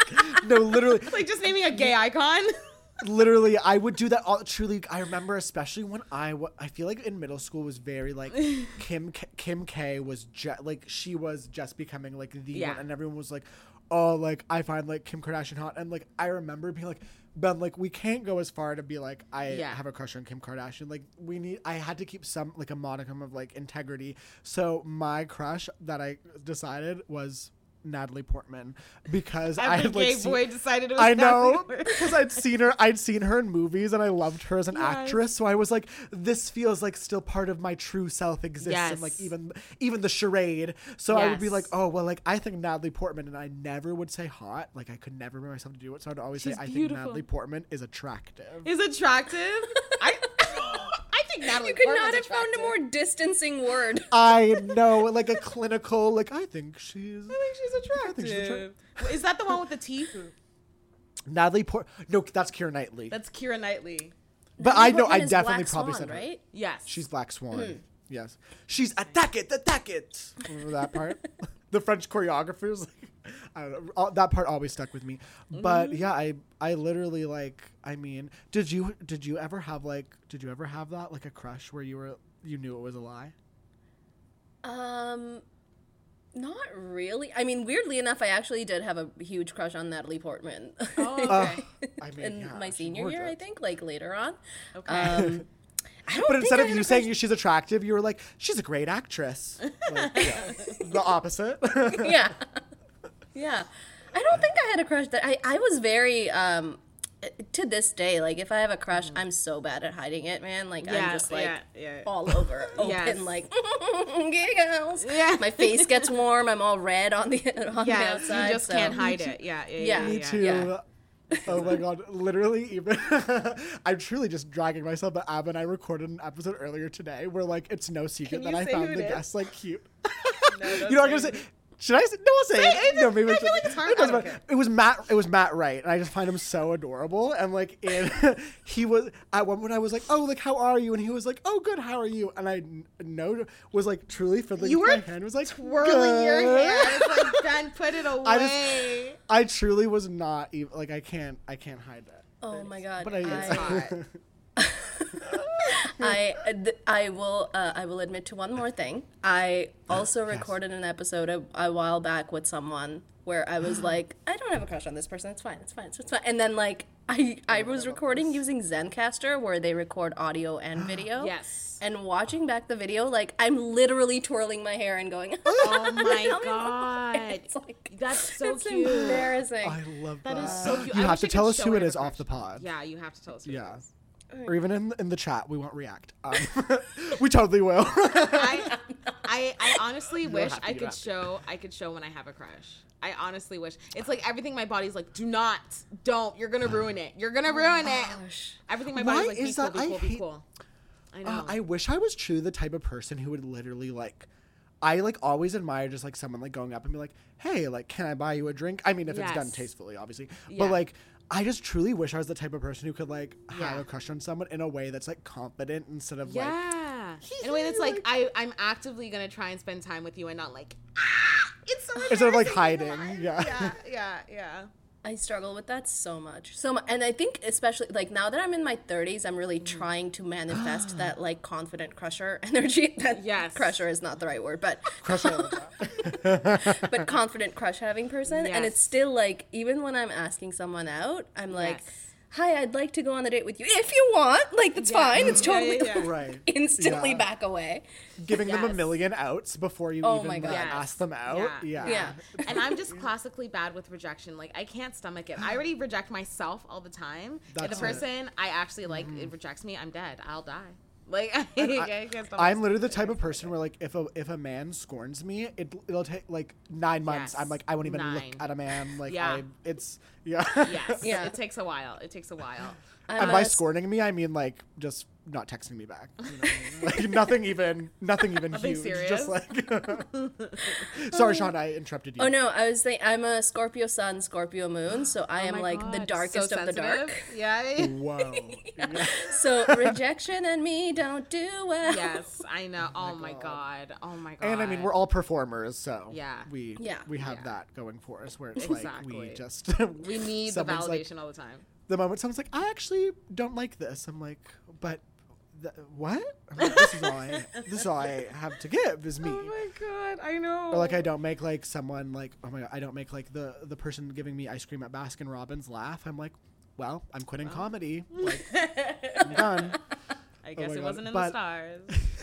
No, literally. It's like just naming a gay icon. Literally, I would do that all. Truly, I remember, especially when I, w- I feel like in middle school was very like Kim K- Kim K was ju- like she was just becoming like the Yeah. one, and everyone was like, oh, like I find like Kim Kardashian hot, and like I remember being like, Ben, like we can't go as far to be like I Yeah. have a crush on Kim Kardashian. Like we need, I had to keep some like a modicum of like integrity. So my crush that I decided was Natalie Portman, because Every I had gay like seen, boy decided it was I know, Natalie. because I'd seen her I'd seen her in movies and I loved her as an Yes. actress, so I was like, this feels like still part of my true self exists. Yes. And like even even the charade, so I would be Yes. like, oh well, like I think Natalie Portman, and I never would say hot, like I could never bring myself to do it, so I'd always She's say I beautiful. think Natalie Portman is attractive. Is attractive. I I think Natalie You could Portman's not have found a attractive. more distancing word. I know, like a clinical, like I think she's I think she's attractive. think she's attractive. Is that the one with the teeth? Natalie Port. No, that's Keira Knightley. That's Keira Knightley. But I know, Portman I is definitely Black probably Swan, said her. right? Yes. She's Black Swan. Hmm. Yes. She's attack it, attack it. Remember that part? The French choreographers. Like, I don't know. All, that part always stuck with me. But Mm-hmm. yeah, I I literally like. I mean, did you did you ever have like did you ever have that like a crush where you were you knew it was a lie? Um, not really. I mean, weirdly enough, I actually did have a huge crush on Natalie Portman. Oh, Uh, okay. I mean, in yeah, my she's senior year, I gorgeous. think, like later on. Okay. Um, I don't But think instead I of had you a saying crush- she's attractive, you were like, she's a great actress. Like, yeah. The opposite. yeah, yeah. I don't think I had a crush that I. I was very um. To this day, like if I have a crush, I'm so bad at hiding it, man. Like Yeah, I'm just like yeah, yeah. all over, open, Yes. like giggles. Yeah. My face gets warm. I'm all red on the on the Yeah, outside. you just so- can't hide it. Yeah, yeah, yeah. Yeah. Me yeah. too. yeah. Oh my god, literally even I'm truly just dragging myself, but Ab and I recorded an episode earlier today where like it's no secret Can that you I say found who the it is? guest like cute. No, You're not gonna say should I say no I'll say, Say it. it. No, maybe I I feel like it's hard. It, doesn't I don't matter. care. It was Matt it was Matt Wright, and I just find him so adorable, and like in he was at one point I was like, oh, like how are you, and he was like, oh, good, how are you, and I know was like truly fiddling You with were my hand, was like Whirling your good. hair. It's like, Ben, put it away. I just I truly was not even like I can't I can't hide that. Oh my god. But I, I, I, th- I will uh, I will admit to one more thing. I also recorded an episode a, a while back with someone where I was like, I don't have a crush on this person. It's fine. It's fine. It's fine. And then like I I was recording using Zencaster where they record audio and video. Yes. And watching back the video, like I'm literally twirling my hair and going, Oh my Tell me god. it's like That's so it's cute. embarrassing. I love that. That is so cute. You I have wish to I tell could us show who I it have is a off the crush. pod. Yeah, you have to tell us who Yeah. it is. Or even in in the chat, we won't react. Um, we totally will. I, I, I honestly wish have to, I you could have to. show I could show when I have a crush. I honestly wish. It's like everything my body's like, do not, don't. You're gonna ruin it. You're gonna ruin it. Everything my body's Why like, be is cool, that? be I cool, be hate- cool. I know. Uh, I wish I was truly the type of person who would literally like. I like always admire just like someone like going up and be like, "Hey, like, can I buy you a drink?" I mean, if it's done Yes. tastefully, obviously. Yeah. But like, I just truly wish I was the type of person who could like have Yeah. a crush on someone in a way that's like confident instead of like. yeah. In a way that's like, I, I'm actively gonna try and spend time with you and not like, ah, it's so Instead of like embarrassing, hiding, come on." yeah. Yeah, yeah, yeah. I struggle with that so much. So much. And I think especially like now that I'm in my thirties, I'm really Mm. trying to manifest that like confident crusher energy. That Yes. crusher is not the right word, but Crush on that. but confident crush having person. And it's Yes. still like even when I'm asking someone out, I'm like, Yes. hi, I'd like to go on a date with you. If you want, like that's fine. It's Yeah, totally yeah, yeah. Right. instantly Yeah. back away. Giving them a Yes. million outs before you Oh even my God. like, Yes. ask them out. Yeah. Yeah. Yeah. And I'm just classically bad with rejection. Like I can't stomach it. I already reject myself all the time. if That's the it. person I actually like it rejects me, I'm dead. I'll die. Like I, I can't stomach I'm it. literally the type of person where like if a if a man scorns me, it it'll take like nine months. Yes. I'm like I won't even Nine. look at a man. Like Yeah. I, it's yeah. Yes. Yeah. It takes a while. It takes a while. I'm And by a- scorning me, I mean like just not texting me back. You know what I mean? Like nothing even, nothing even Nothing huge. serious? Just like, sorry, Sean, I interrupted you. Oh no, I was saying I'm a Scorpio sun, Scorpio moon, so I Oh am my like God, the darkest so of the dark. sensitive. Yeah. Whoa. Yeah. So rejection and me don't do well. Yes, I know. Oh my god. Oh my god. And I mean, we're all performers, so Yeah. we Yeah. we have Yeah. that going for us. Where it's like Exactly. we just we need the someone's like- validation all the time. the moment someone's like, I actually don't like this. I'm like, but th- what? I'm like, this is all I this is all I have to give is me. Oh my god, I know. Or like I don't make like someone like oh my god I don't make like the the person giving me ice cream at Baskin Robbins laugh. I'm like, well, I'm quitting comedy. Like I'm done. I guess my it God. wasn't in But- the stars.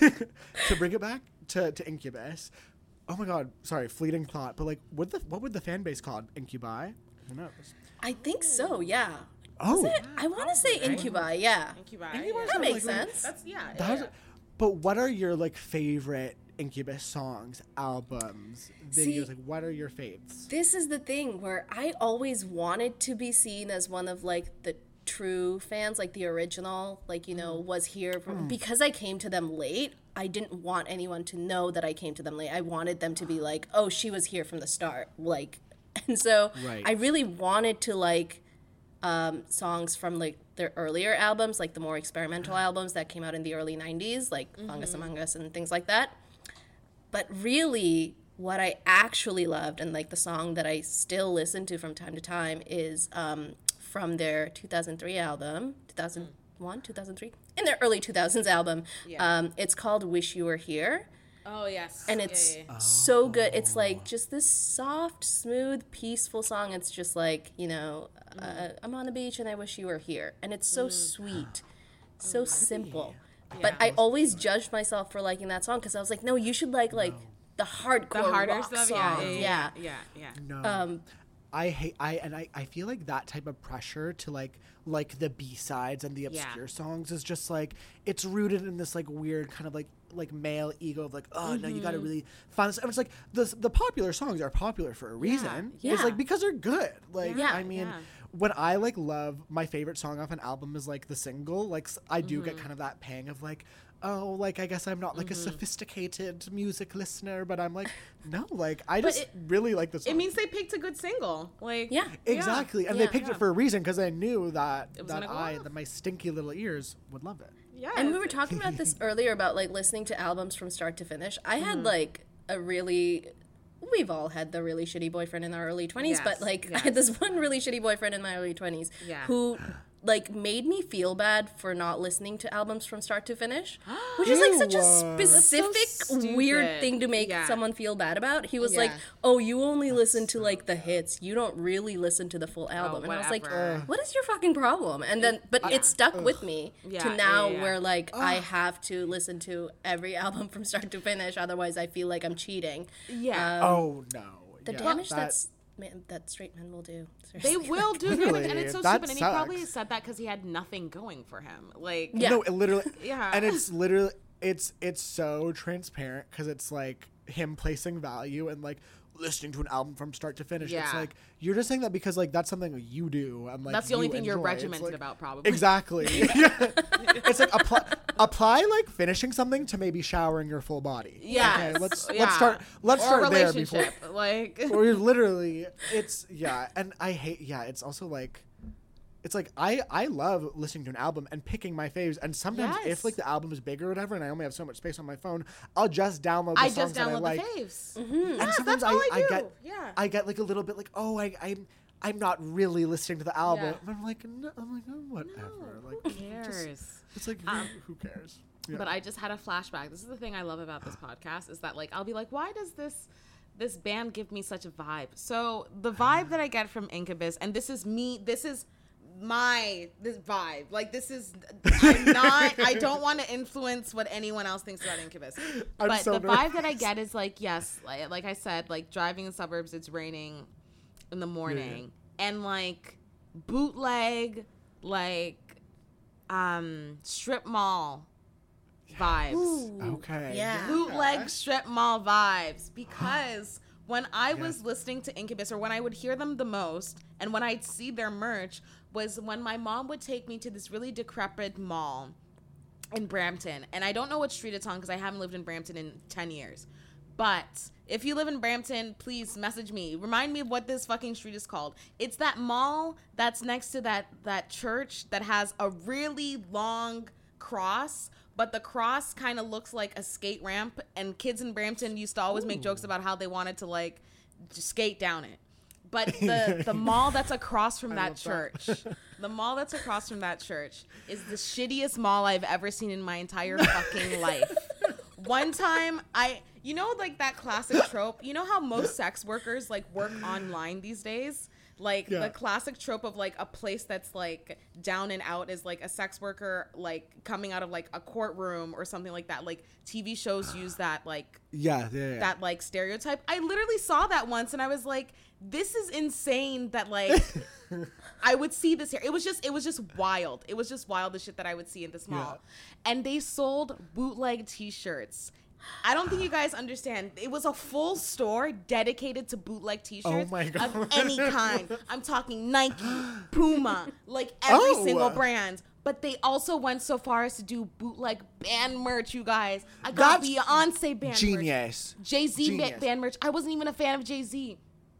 To bring it back to, to Incubus. Oh my god, sorry, fleeting thought. But like, would the what would the fan base call it? Incubi? Who knows? I think so, yeah. Oh, I want to say incubi, yeah. Incubi. Incubi yeah. That sounds makes like a- sense. That's yeah. yeah, that's. yeah. But what are your like favorite Incubus songs, albums, videos? See- like, what are your faves? This is the thing where I always wanted to be seen as one of like the true fans, like the original, like, you know, was here from, because I came to them late. I didn't want anyone to know that I came to them late. I wanted them to be like, oh, she was here from the start. Like, and so Right. I really wanted to like um, songs from like their earlier albums, like the more experimental albums that came out in the early nineties, like Fungus Among Us and things like that. But really, what I actually loved, and like the song that I still listen to from time to time, is um, from their two thousand three album, two thousand one, two thousand three, in their early two thousands album. Um, it's called Wish You Were Here. Oh yes. And Yeah, it's yeah, yeah. so good. It's like just this soft, smooth, peaceful song. It's just like, you know, uh, I'm on the beach and I wish you were here. And it's so sweet, so simple. But I always judged myself for liking that song because I was like, no, you should like like the hardcore the harder rock stuff. songs. Yeah, yeah, yeah, yeah. yeah. No. Um, I hate I and I, I feel like that type of pressure to like like the B-sides and the Yeah. obscure songs is just like it's rooted in this like weird kind of like like male ego of like oh no you got to Mm-hmm. really find this and it's like the the popular songs are popular for a reason. It's Yeah. like because they're good. Like Yeah. I mean Yeah. when I like love my favorite song off an album is like the single like s- I do Mm-hmm. get kind of that pang of like oh like I guess I'm not like a sophisticated music listener but I'm like no like I just it- really like the song. It means they picked a good single. Like Yeah. Exactly, and Yeah. they picked it for a reason because I knew that was that gonna go I, off. that my stinky little ears would love it. yeah. And we were talking about this earlier about like listening to albums from start to finish. I had Mm-hmm. like a really, we've all had the really shitty boyfriend in our early twenties, Yes, but like I had this one really shitty boyfriend in my early twenties Yeah. who like made me feel bad for not listening to albums from start to finish, which is like such a Ew. specific weird stupid. thing to make Yeah. someone feel bad about. He was like, Yeah. "Oh, you only listen to like the hits. You don't really listen to the full album." and I was like, whatever. "What is your fucking problem?" And then, but it stuck with me Yeah, to yeah, now yeah, yeah. where like I have to listen to every album from start to finish, otherwise I feel like I'm cheating. Yeah. oh no, The yeah, damage that- that's man, that straight men will do. They Seriously. will do Really? damage, and it's so That stupid. And he probably sucks. said that because he had nothing going for him. Like, Yeah. no, it literally, Yeah. and it's literally it's it's so transparent because it's like him placing value and like listening to an album from start to finish. It's Yeah. like you're just saying that because like that's something you do and like That's the only you thing you're enjoy. It's, regimented like- about, probably. Exactly. It's like apply apply like finishing something to maybe showering your full body. Yes. Okay, let's Yeah. let's start let's or start a there before. relationship. Like, Or you're literally it's yeah and I hate yeah it's also like it's like I I love listening to an album and picking my faves and sometimes Yes. if like the album is big or whatever and I only have so much space on my phone I'll just download the I songs just that I download like the faves. and Yes, sometimes that's all I, do. get yeah. I get like a little bit like oh I I'm I'm not really listening to the album Yeah. and I'm like no, I'm like oh, whatever like Who cares? it's like who, who cares yeah. But I just had a flashback. This is the thing I love about this podcast is that like I'll be like, why does this this band give me such a vibe? So the vibe that I get from Incubus, and this is me, this is my this vibe. Like this is I'm not I don't want to influence what anyone else thinks about Incubus. I'm But so the vibe that I nervous. get is like, yes, like, like I said, like driving in the suburbs, it's raining in the morning. And like bootleg, like um strip mall vibes. okay Yeah. Bootleg strip mall vibes because when I was listening to Incubus or when I would hear them the most and when I'd see their merch was when my mom would take me to this really decrepit mall in Brampton. And I don't know what street it's on because I haven't lived in Brampton in ten years. But if you live in Brampton, please message me. Remind me of what this fucking street is called. It's that mall that's next to that, that church that has a really long cross, but the cross kind of looks like a skate ramp. And kids in Brampton used to always Ooh. make jokes about how they wanted to, like, just skate down it. But the, the mall that's across from that church, that. the mall that's across from that church is the shittiest mall I've ever seen in my entire fucking life. One time, I, you know, like that classic trope, you know how most sex workers like work online these days? Like yeah. the classic trope of like a place that's like down and out is like a sex worker like coming out of like a courtroom or something like that. Like T V shows use that like yeah, yeah, yeah. that like stereotype. I literally saw that once and I was like, this is insane that like I would see this here. It was just it was just wild. It was just wild the shit that I would see in this mall. Yeah. And they sold bootleg t-shirts. I don't think you guys understand. It was a full store dedicated to bootleg t-shirts oh my God. of any kind. I'm talking Nike, Puma, like every oh. single brand. But they also went so far as to do bootleg band merch, you guys. I got That's Beyonce band genius. merch. Jay-Z ba- band merch. I wasn't even a fan of Jay-Z.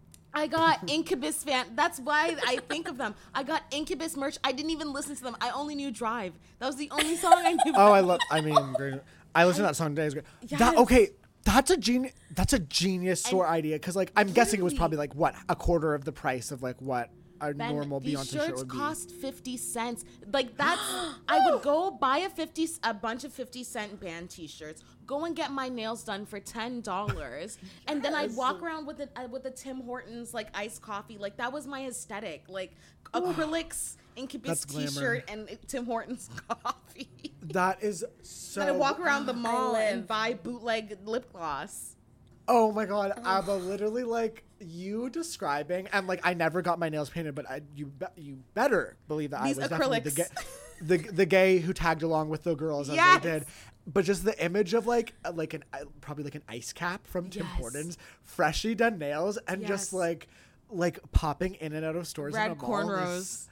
I got Incubus fan. That's why I think of them. I got Incubus merch. I didn't even listen to them. I only knew Drive. That was the only song I knew. Oh, I love. I mean, great. I listened to that song today. Yes. That, okay, that's a genius. That's a genius store and idea because, like, I'm guessing it was probably like what a quarter of the price of like what a Ben, normal these Beyonce shirts shirt would be. cost fifty cents. Like that's, I would go buy a fifty, a bunch of fifty cent band T-shirts. Go and get my nails done for ten dollars, yes. and then I'd walk around with a uh, with a Tim Hortons like iced coffee. Like that was my aesthetic. Like acrylics, Incubus T-shirt, and Tim Hortons coffee. That is so. Then I'd walk around the mall and buy bootleg lip gloss. Oh my God, Abba, literally like you describing, and like I never got my nails painted, but I, you be, you better believe that These I was acrylics. definitely the, ga- the the gay who tagged along with the girls as yes. they did. But just the image of like like an probably like an ice cap from Tim yes. Hortons, freshly done nails, and yes. just like like popping in and out of stores. Red in a cornrows. Is...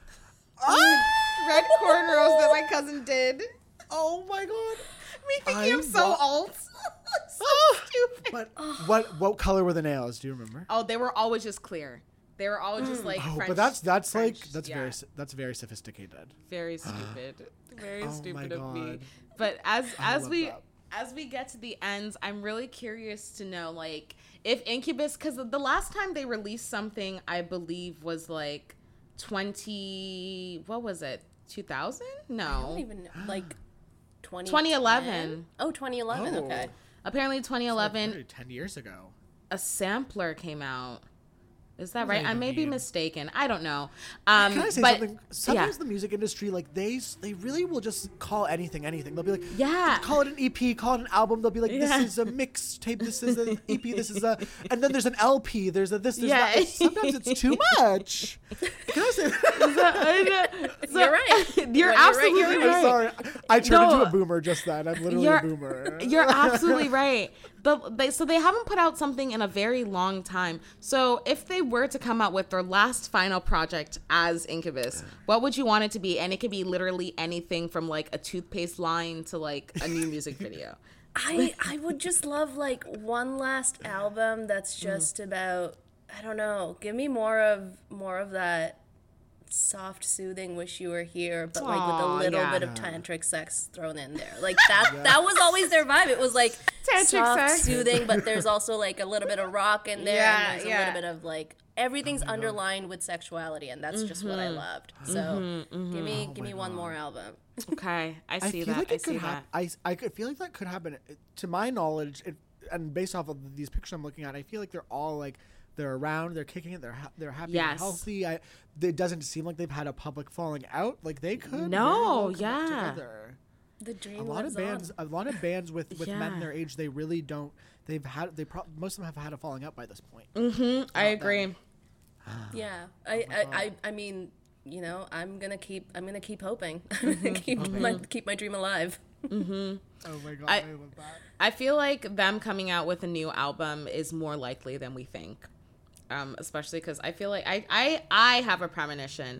Oh! Red cornrows that my cousin did. Oh my God. Me thinking I'm so alt. So stupid. But what what color were the nails? Do you remember? Oh, they were always just clear. They were always just like oh, French. But that's that's French, like that's yeah. very that's very sophisticated. Very stupid. Very oh stupid of me. But as I as we that. as we get to the ends, I'm really curious to know like if Incubus, because the last time they released something, I believe was like twenty. What was it? two thousand? No. I don't even know. Like twenty eleven. Oh, twenty eleven. Oh. Okay. Apparently twenty eleven. Like ten years ago. A sampler came out. Is that what right? I may mean? be mistaken. I don't know. Um, Can I say but, something? Sometimes yeah. the music industry, like they they really will just call anything anything. They'll be like, yeah, call it an E P, call it an album. They'll be like, this yeah. is a mixtape, this is an E P, this is a, and then there's an L P. There's a this. There's yeah. that. Sometimes it's too much. Can I say that? so, you're right. You're you're absolutely right. right. I'm sorry. I turned No. into a boomer just then. I'm literally You're, a boomer. You're absolutely right. The, they, so they haven't put out something in a very long time. So if they were to come out with their last final project as Incubus, what would you want it to be? And it could be literally anything from like a toothpaste line to like a new music video. I I would just love like one last album that's just mm. about, I don't know, give me more of more of that soft, soothing "Wish You Were Here," but like with a Aw, little yeah. bit of tantric sex thrown in there. Like that yeah. that was always their vibe. It was like tantric soft, sex. soothing, but there's also like a little bit of rock in there, Yeah, and there's yeah. a little bit of like everything's oh underlined God. with sexuality, and that's mm-hmm. just what I loved. So mm-hmm, mm-hmm. give me oh give me one God. more album. Okay, I see I feel that. like I it see could that. hap- I I could feel like that could happen. To my knowledge, it, and based off of these pictures I'm looking at, I feel like they're all like they're around, they're kicking it, they're ha- they're happy Yes. and healthy. I, it doesn't seem like they've had a public falling out. Like they could. No, very well come back yeah. together. The dream A lot lives of bands, on. a lot of bands with, with Yeah. men their age, they really don't. They've had they pro- most of them have had a falling out by this point. Mm-hmm. I agree. Them. Yeah, I, Oh I, I, I mean, you know, I'm gonna keep, I'm gonna keep hoping, keep mm-hmm. my, keep my dream alive. Mm-hmm. Oh my God, I, I love that. I feel like them coming out with a new album is more likely than we think, um, especially because I feel like I, I, I have a premonition,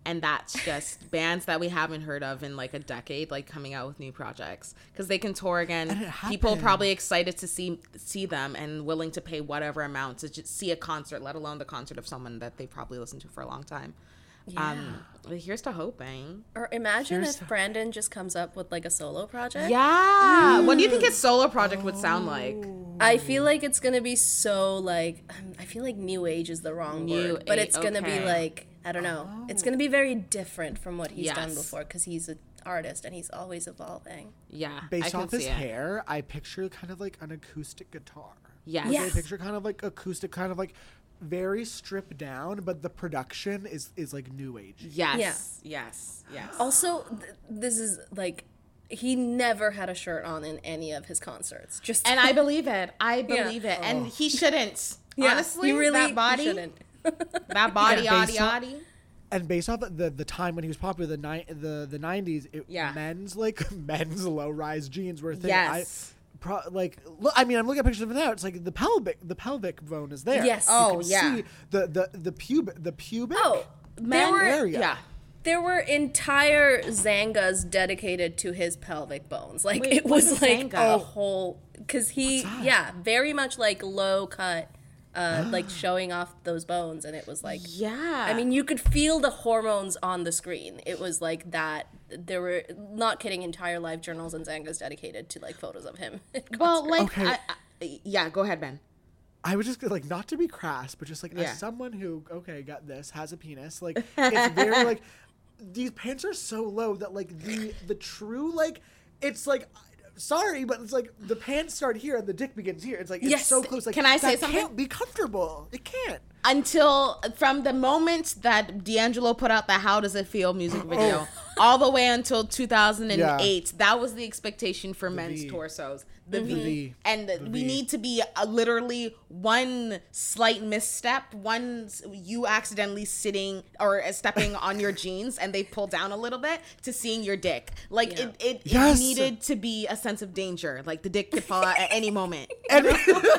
and that's just bands that we haven't heard of in like a decade, like coming out with new projects because they can tour again. People probably excited to see see them and willing to pay whatever amount to just see a concert, let alone the concert of someone that they probably listened to for a long time. Yeah. Um, here's to hoping. Or imagine here's if Brandon just comes up with like a solo project. Yeah. Mm. What do you think his solo project would sound like? I feel like it's gonna be so like I feel like new age is the wrong new word, but age, it's gonna okay. be like I don't know. Oh. It's gonna be very different from what he's yes. done before because he's an artist and he's always evolving. Yeah. Based I off his it. hair, I picture kind of like an acoustic guitar. Yes. Like, yes. I picture kind of like acoustic, kind of like very stripped down, but the production is is like new age. Yes. Yeah. Yes. Yes. Also, th- this is like he never had a shirt on in any of his concerts. Just and I believe it. I believe yeah. it. And oh. he shouldn't. Yeah, Honestly, he really that body, shouldn't. that body, yeah, yaddy, off, yaddy. And based off the the time when he was popular, the ni- the the nineties, it, yeah. men's like men's low rise jeans were a thing. Yes. I, Pro, like look, I mean, I'm looking at pictures of it now. It's like the pelvic, the pelvic bone is there. Yes. You oh can yeah. See the the the pubic, the pubic. Oh, there were area. Yeah. There were entire Zangas dedicated to his pelvic bones. Like Wait, it was what's a like Zanga? a whole because he yeah very much like low cut. Uh, like showing off those bones, and it was like, yeah. I mean, you could feel the hormones on the screen. It was like that. There were, not kidding, entire live journals and Zangas dedicated to like photos of him. Well, like, Okay. I, I, yeah. Go ahead, Ben. I was just like, not to be crass, but just like Yeah. as someone who okay got this has a penis, like it's very like these pants are so low that like the the true like it's like. Sorry, but it's like the pants start here and the dick begins here. It's like it's Yes. so close. Like, Can I say that something? Can't be comfortable. It can't. Until from the moment that D'Angelo put out the "How Does It Feel" music video, all the way until two thousand eight, yeah. that was the expectation for the men's v. torsos. The mm-hmm. V, v. and the, the we v. need to be uh, literally one slight misstep, one you accidentally sitting or uh, stepping on your jeans and they pull down a little bit to seeing your dick. Like yeah. it, it, yes. it needed to be a sense of danger. Like the dick could fall out at any moment. And,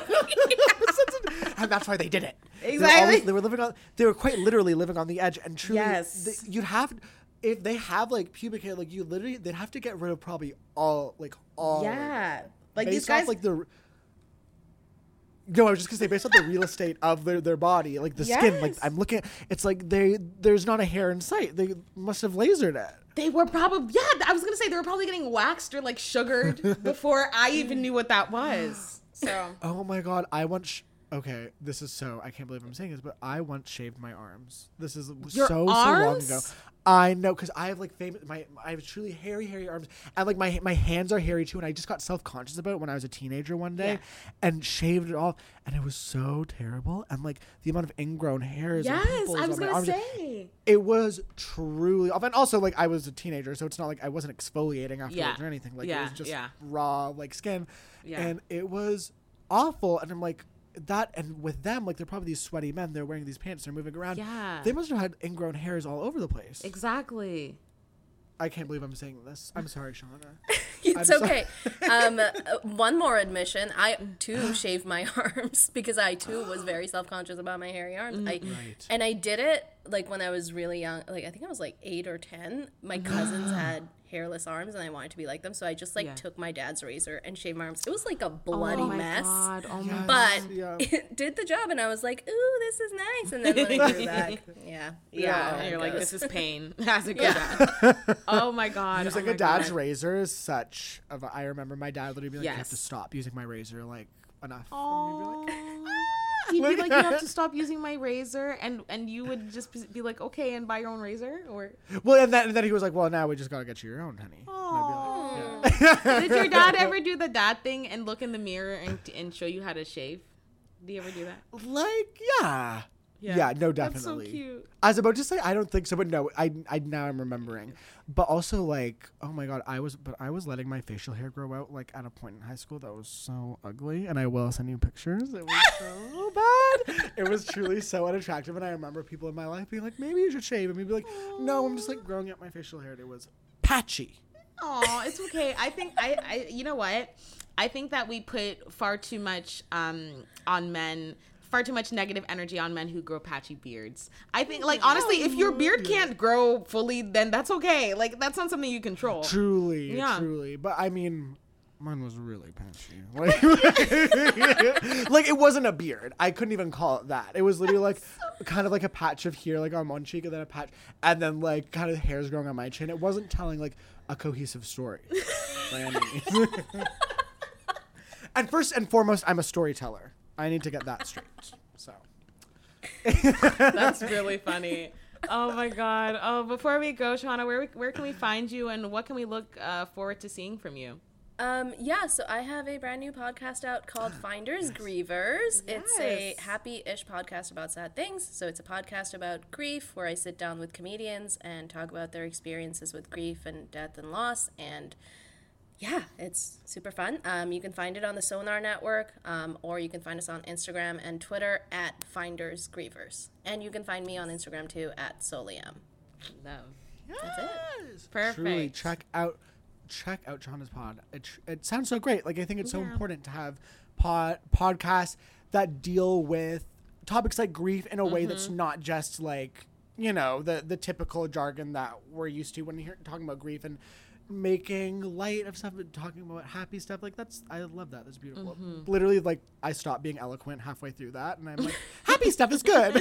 and that's why they did it. Exactly. They were, always, they were living on. They were quite literally living on the edge, and truly, yes. they, you'd have. If they have like pubic hair, like you literally, they'd have to get rid of probably all, like all. Yeah. Like based these guys, off, like the. No, I was just gonna say based off the real estate of their, their body, like the yes. skin. Like I'm looking, at, it's like they there's not a hair in sight. They must have lasered it. They were probably yeah. I was gonna say they were probably getting waxed or like sugared before I even knew what that was. So. Oh my god! I once. Sh- okay, this is so. I can't believe I'm saying this, but I once shaved my arms. This is Your so arms? so long ago. I know, because I have like famous. My I have truly hairy, hairy arms, and like my my hands are hairy too. And I just got self conscious about it when I was a teenager one day, yeah. and shaved it off, and it was so terrible. And like the amount of ingrown hairs. Yes, and pimples I was on my gonna arms, say. It was truly off, and also like I was a teenager, so it's not like I wasn't exfoliating afterwards yeah. or anything. Like yeah, it was just yeah. raw like skin, yeah. and it was awful. And I'm like. That and with them, like they're probably these sweaty men. They're wearing these pants. They're moving around. Yeah, they must have had ingrown hairs all over the place. Exactly. I can't believe I'm saying this. I'm sorry, Shauna. It's I'm okay. um, uh, one more admission. I too shaved my arms because I too was very self conscious about my hairy arms. I, right. And I did it like when I was really young. Like I think I was like eight or ten. My cousins had hairless arms and I wanted to be like them, so I just like yeah. took my dad's razor and shaved my arms. It was like a bloody oh my mess. God. Oh my Yes, but yeah. it did the job, and I was like, "Ooh, this is nice." And then when I grew back, yeah, yeah, yeah and you're like, goes. "This is pain." As a good Yeah. dad. Oh my God. Using oh my a dad's God. razor is such. Of a, I remember my dad literally be like, "You have Yes. to stop using my razor, like enough." Oh. And he'd be like, He'd be like, "You have to stop using my razor," and and you would just be like, "Okay," and buy your own razor, or. well, and then, and then he was like, "Well, now we just gotta get you your own, honey." Oh. And I'd be like, yeah. Did your dad ever do the dad thing and look in the mirror and and show you how to shave? Did he ever do that? Like, yeah. Yeah, no, definitely. That's so cute. I was about to say I don't think so, but no, I, I now I'm remembering. But also like, oh my god, I was but I was letting my facial hair grow out like at a point in high school that was so ugly, and I will send you pictures. It was so bad. It was truly so unattractive, and I remember people in my life being like, maybe you should shave, and me be like, no, I'm just like growing out my facial hair, and it was patchy. Oh, it's okay. I think I, I you know what? I think that we put far too much um on men far too much negative energy on men who grow patchy beards. I think, like, honestly, if your beard can't grow fully, then that's okay. Like, that's not something you control. Truly, Yeah. truly. But I mean, mine was really patchy. Like, like, it wasn't a beard. I couldn't even call it that. It was literally like kind of like a patch of hair, like on one cheek, and then a patch, and then like kind of hairs growing on my chin. It wasn't telling like a cohesive story. By any means. And first and foremost, I'm a storyteller. I need to get that straight. So That's really funny. Oh my god. Oh, before we go, Shauna, where where can we find you, and what can we look uh, forward to seeing from you? Um, yeah, so I have a brand new podcast out called Finders Grievers. It's a Yes. happy-ish podcast about sad things. So it's a podcast about grief where I sit down with comedians and talk about their experiences with grief and death and loss. And yeah, it's super fun. Um, you can find it on the Sonar Network, um, or you can find us on Instagram and Twitter at Finders Grievers. And you can find me on Instagram too at Soliam. Love. That's it. Perfect. truly check out check out Shauna's pod. It, tr- it sounds so great. Like I think it's so important to have pod podcasts that deal with topics like grief in a way that's not just like, you know, the the typical jargon that we're used to when you're talking about grief, and making light of stuff, and talking about happy stuff. Like that's, I love that. That's beautiful. Literally, like I stopped being eloquent halfway through that, and I'm like, happy stuff is good.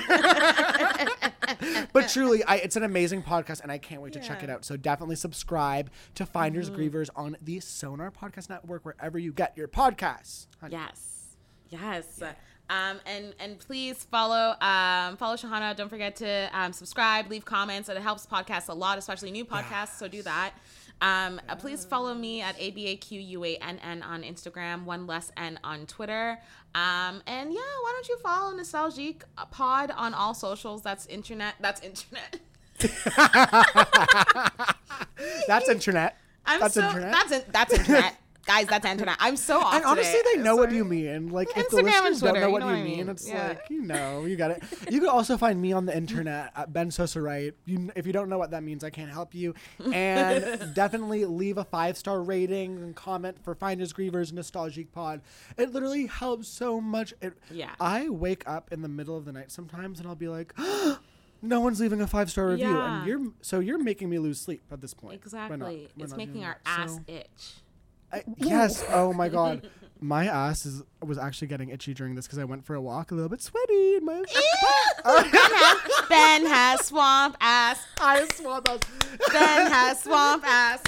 But truly, I, it's an amazing podcast, and I can't wait to check it out. So definitely subscribe to Finders Grievers on the Sonar Podcast Network, wherever you get your podcasts. honey. Yes. Yes. Um, and, and please follow um, follow Shahana. Don't forget to um, subscribe, leave comments. It helps podcasts a lot, especially new podcasts. So do that. Um, uh, please follow me at A B A Q U A N N on Instagram, one less N on Twitter. Um, and yeah, why don't you follow Nostalgique Pod on all socials? That's internet. That's internet. That's internet. I'm That's so, internet. That's in, that's internet. Guys, that's internet. I'm so off And honestly, today. they know what Sorry. you mean. Like, if the Instagram and listeners don't Twitter, know you what know you what I mean, mean. it's Yeah. like, you know, you got it. You can also find me on the internet at Ben Sosa Right. You, if you don't know what that means, I can't help you. And definitely leave a five-star rating and comment for Finders Grievers Nostalgique Pod. It literally helps so much. It, Yeah. I wake up in the middle of the night sometimes, and I'll be like, no one's leaving a five-star review. Yeah. And you're so you're making me lose sleep at this point. We're Exactly. not- we're It's not making doing our that. ass So- itch. I, yes. Oh my God. My ass is was actually getting itchy during this because I went for a walk, a little bit sweaty. And my Ben has swamp ass. I swamp ass. Ben has swamp ass.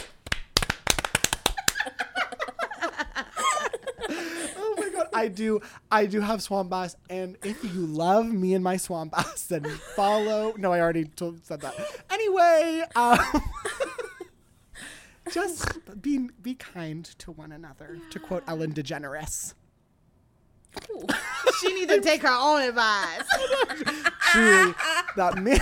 Oh my God. I do. I do have swamp ass, and if you love me and my swamp ass, then follow. No, I already told, said that. Anyway. Um, Just be be kind to one another, to quote Ellen DeGeneres. She needs to take her own advice. Truly, that me.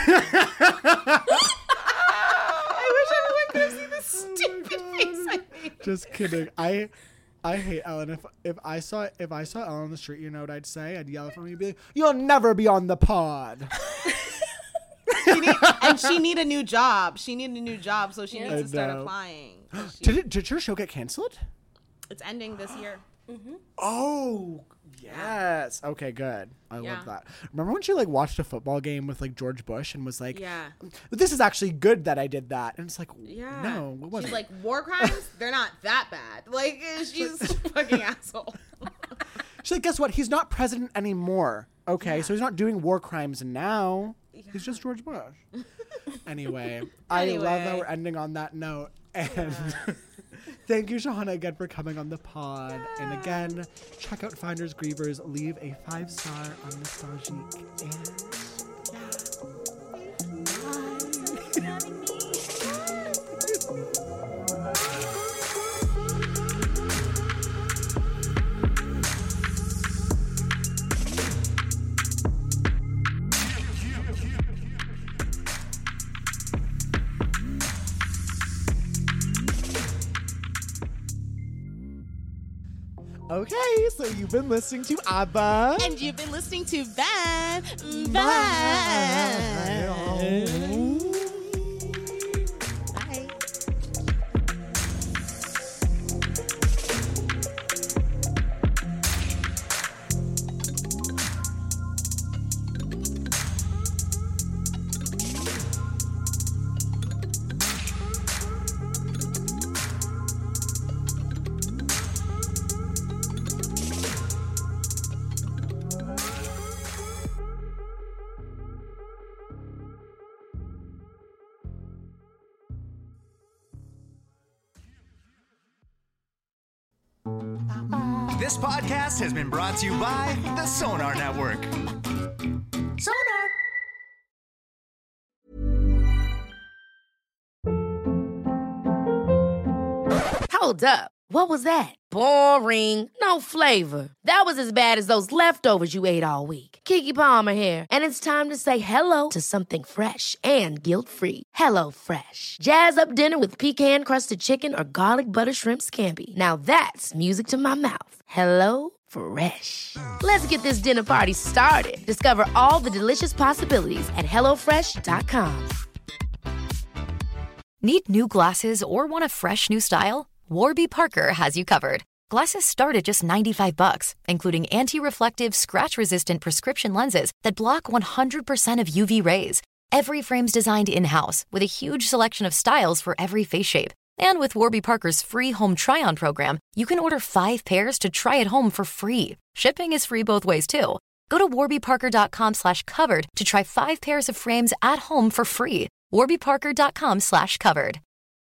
I wish everyone could have seen the stupid face I made. Just kidding. I I hate Ellen. If if I saw if I saw Ellen on the street, you know what I'd say? I'd yell at her and be like, "You'll never be on the pod." She need, and she need a new job. She need a new job, so she Yeah. needs to start I know. applying. She- Did it? Did your show get canceled? it's ending this year. Oh yes. Okay, good. I Yeah. love that. Remember when she like watched a football game with like George Bush and was like, Yeah. "This is actually good that I did that." And it's like, Yeah. no, it wasn't. She's like, war crimes? They're not that bad. Like, she's a fucking asshole. She's like, guess what? He's not president anymore. Okay, so he's not doing war crimes now. He's just George Bush. Anyway, I love that Anyway. we're ending on that note. And thank you, Shahana, again for coming on the pod. And again, check out Finders Grievers. Leave a five star on Nostalgique. Okay, so you've been listening to ABBA. And you've been listening to Van. Van. Bye. This podcast has been brought to you by the Sonar Network. Sonar. Hold up. What was that? Boring. No flavor. That was as bad as those leftovers you ate all week. Keke Palmer here, and it's time to say hello to something fresh and guilt-free. Hello Fresh. Jazz up dinner with pecan-crusted chicken or garlic butter shrimp scampi. Now that's music to my mouth. Hello Fresh. Let's get this dinner party started. Discover all the delicious possibilities at hello fresh dot com. Need new glasses or want a fresh new style? Warby Parker has you covered. Glasses start at just ninety-five bucks, including anti-reflective, scratch-resistant prescription lenses that block one hundred percent of U V rays. Every frame's designed in-house with a huge selection of styles for every face shape. And with Warby Parker's free home try-on program, you can order five pairs to try at home for free. Shipping is free both ways, too. Go to warbyparker.com slash covered to try five pairs of frames at home for free. warbyparker.com slash covered.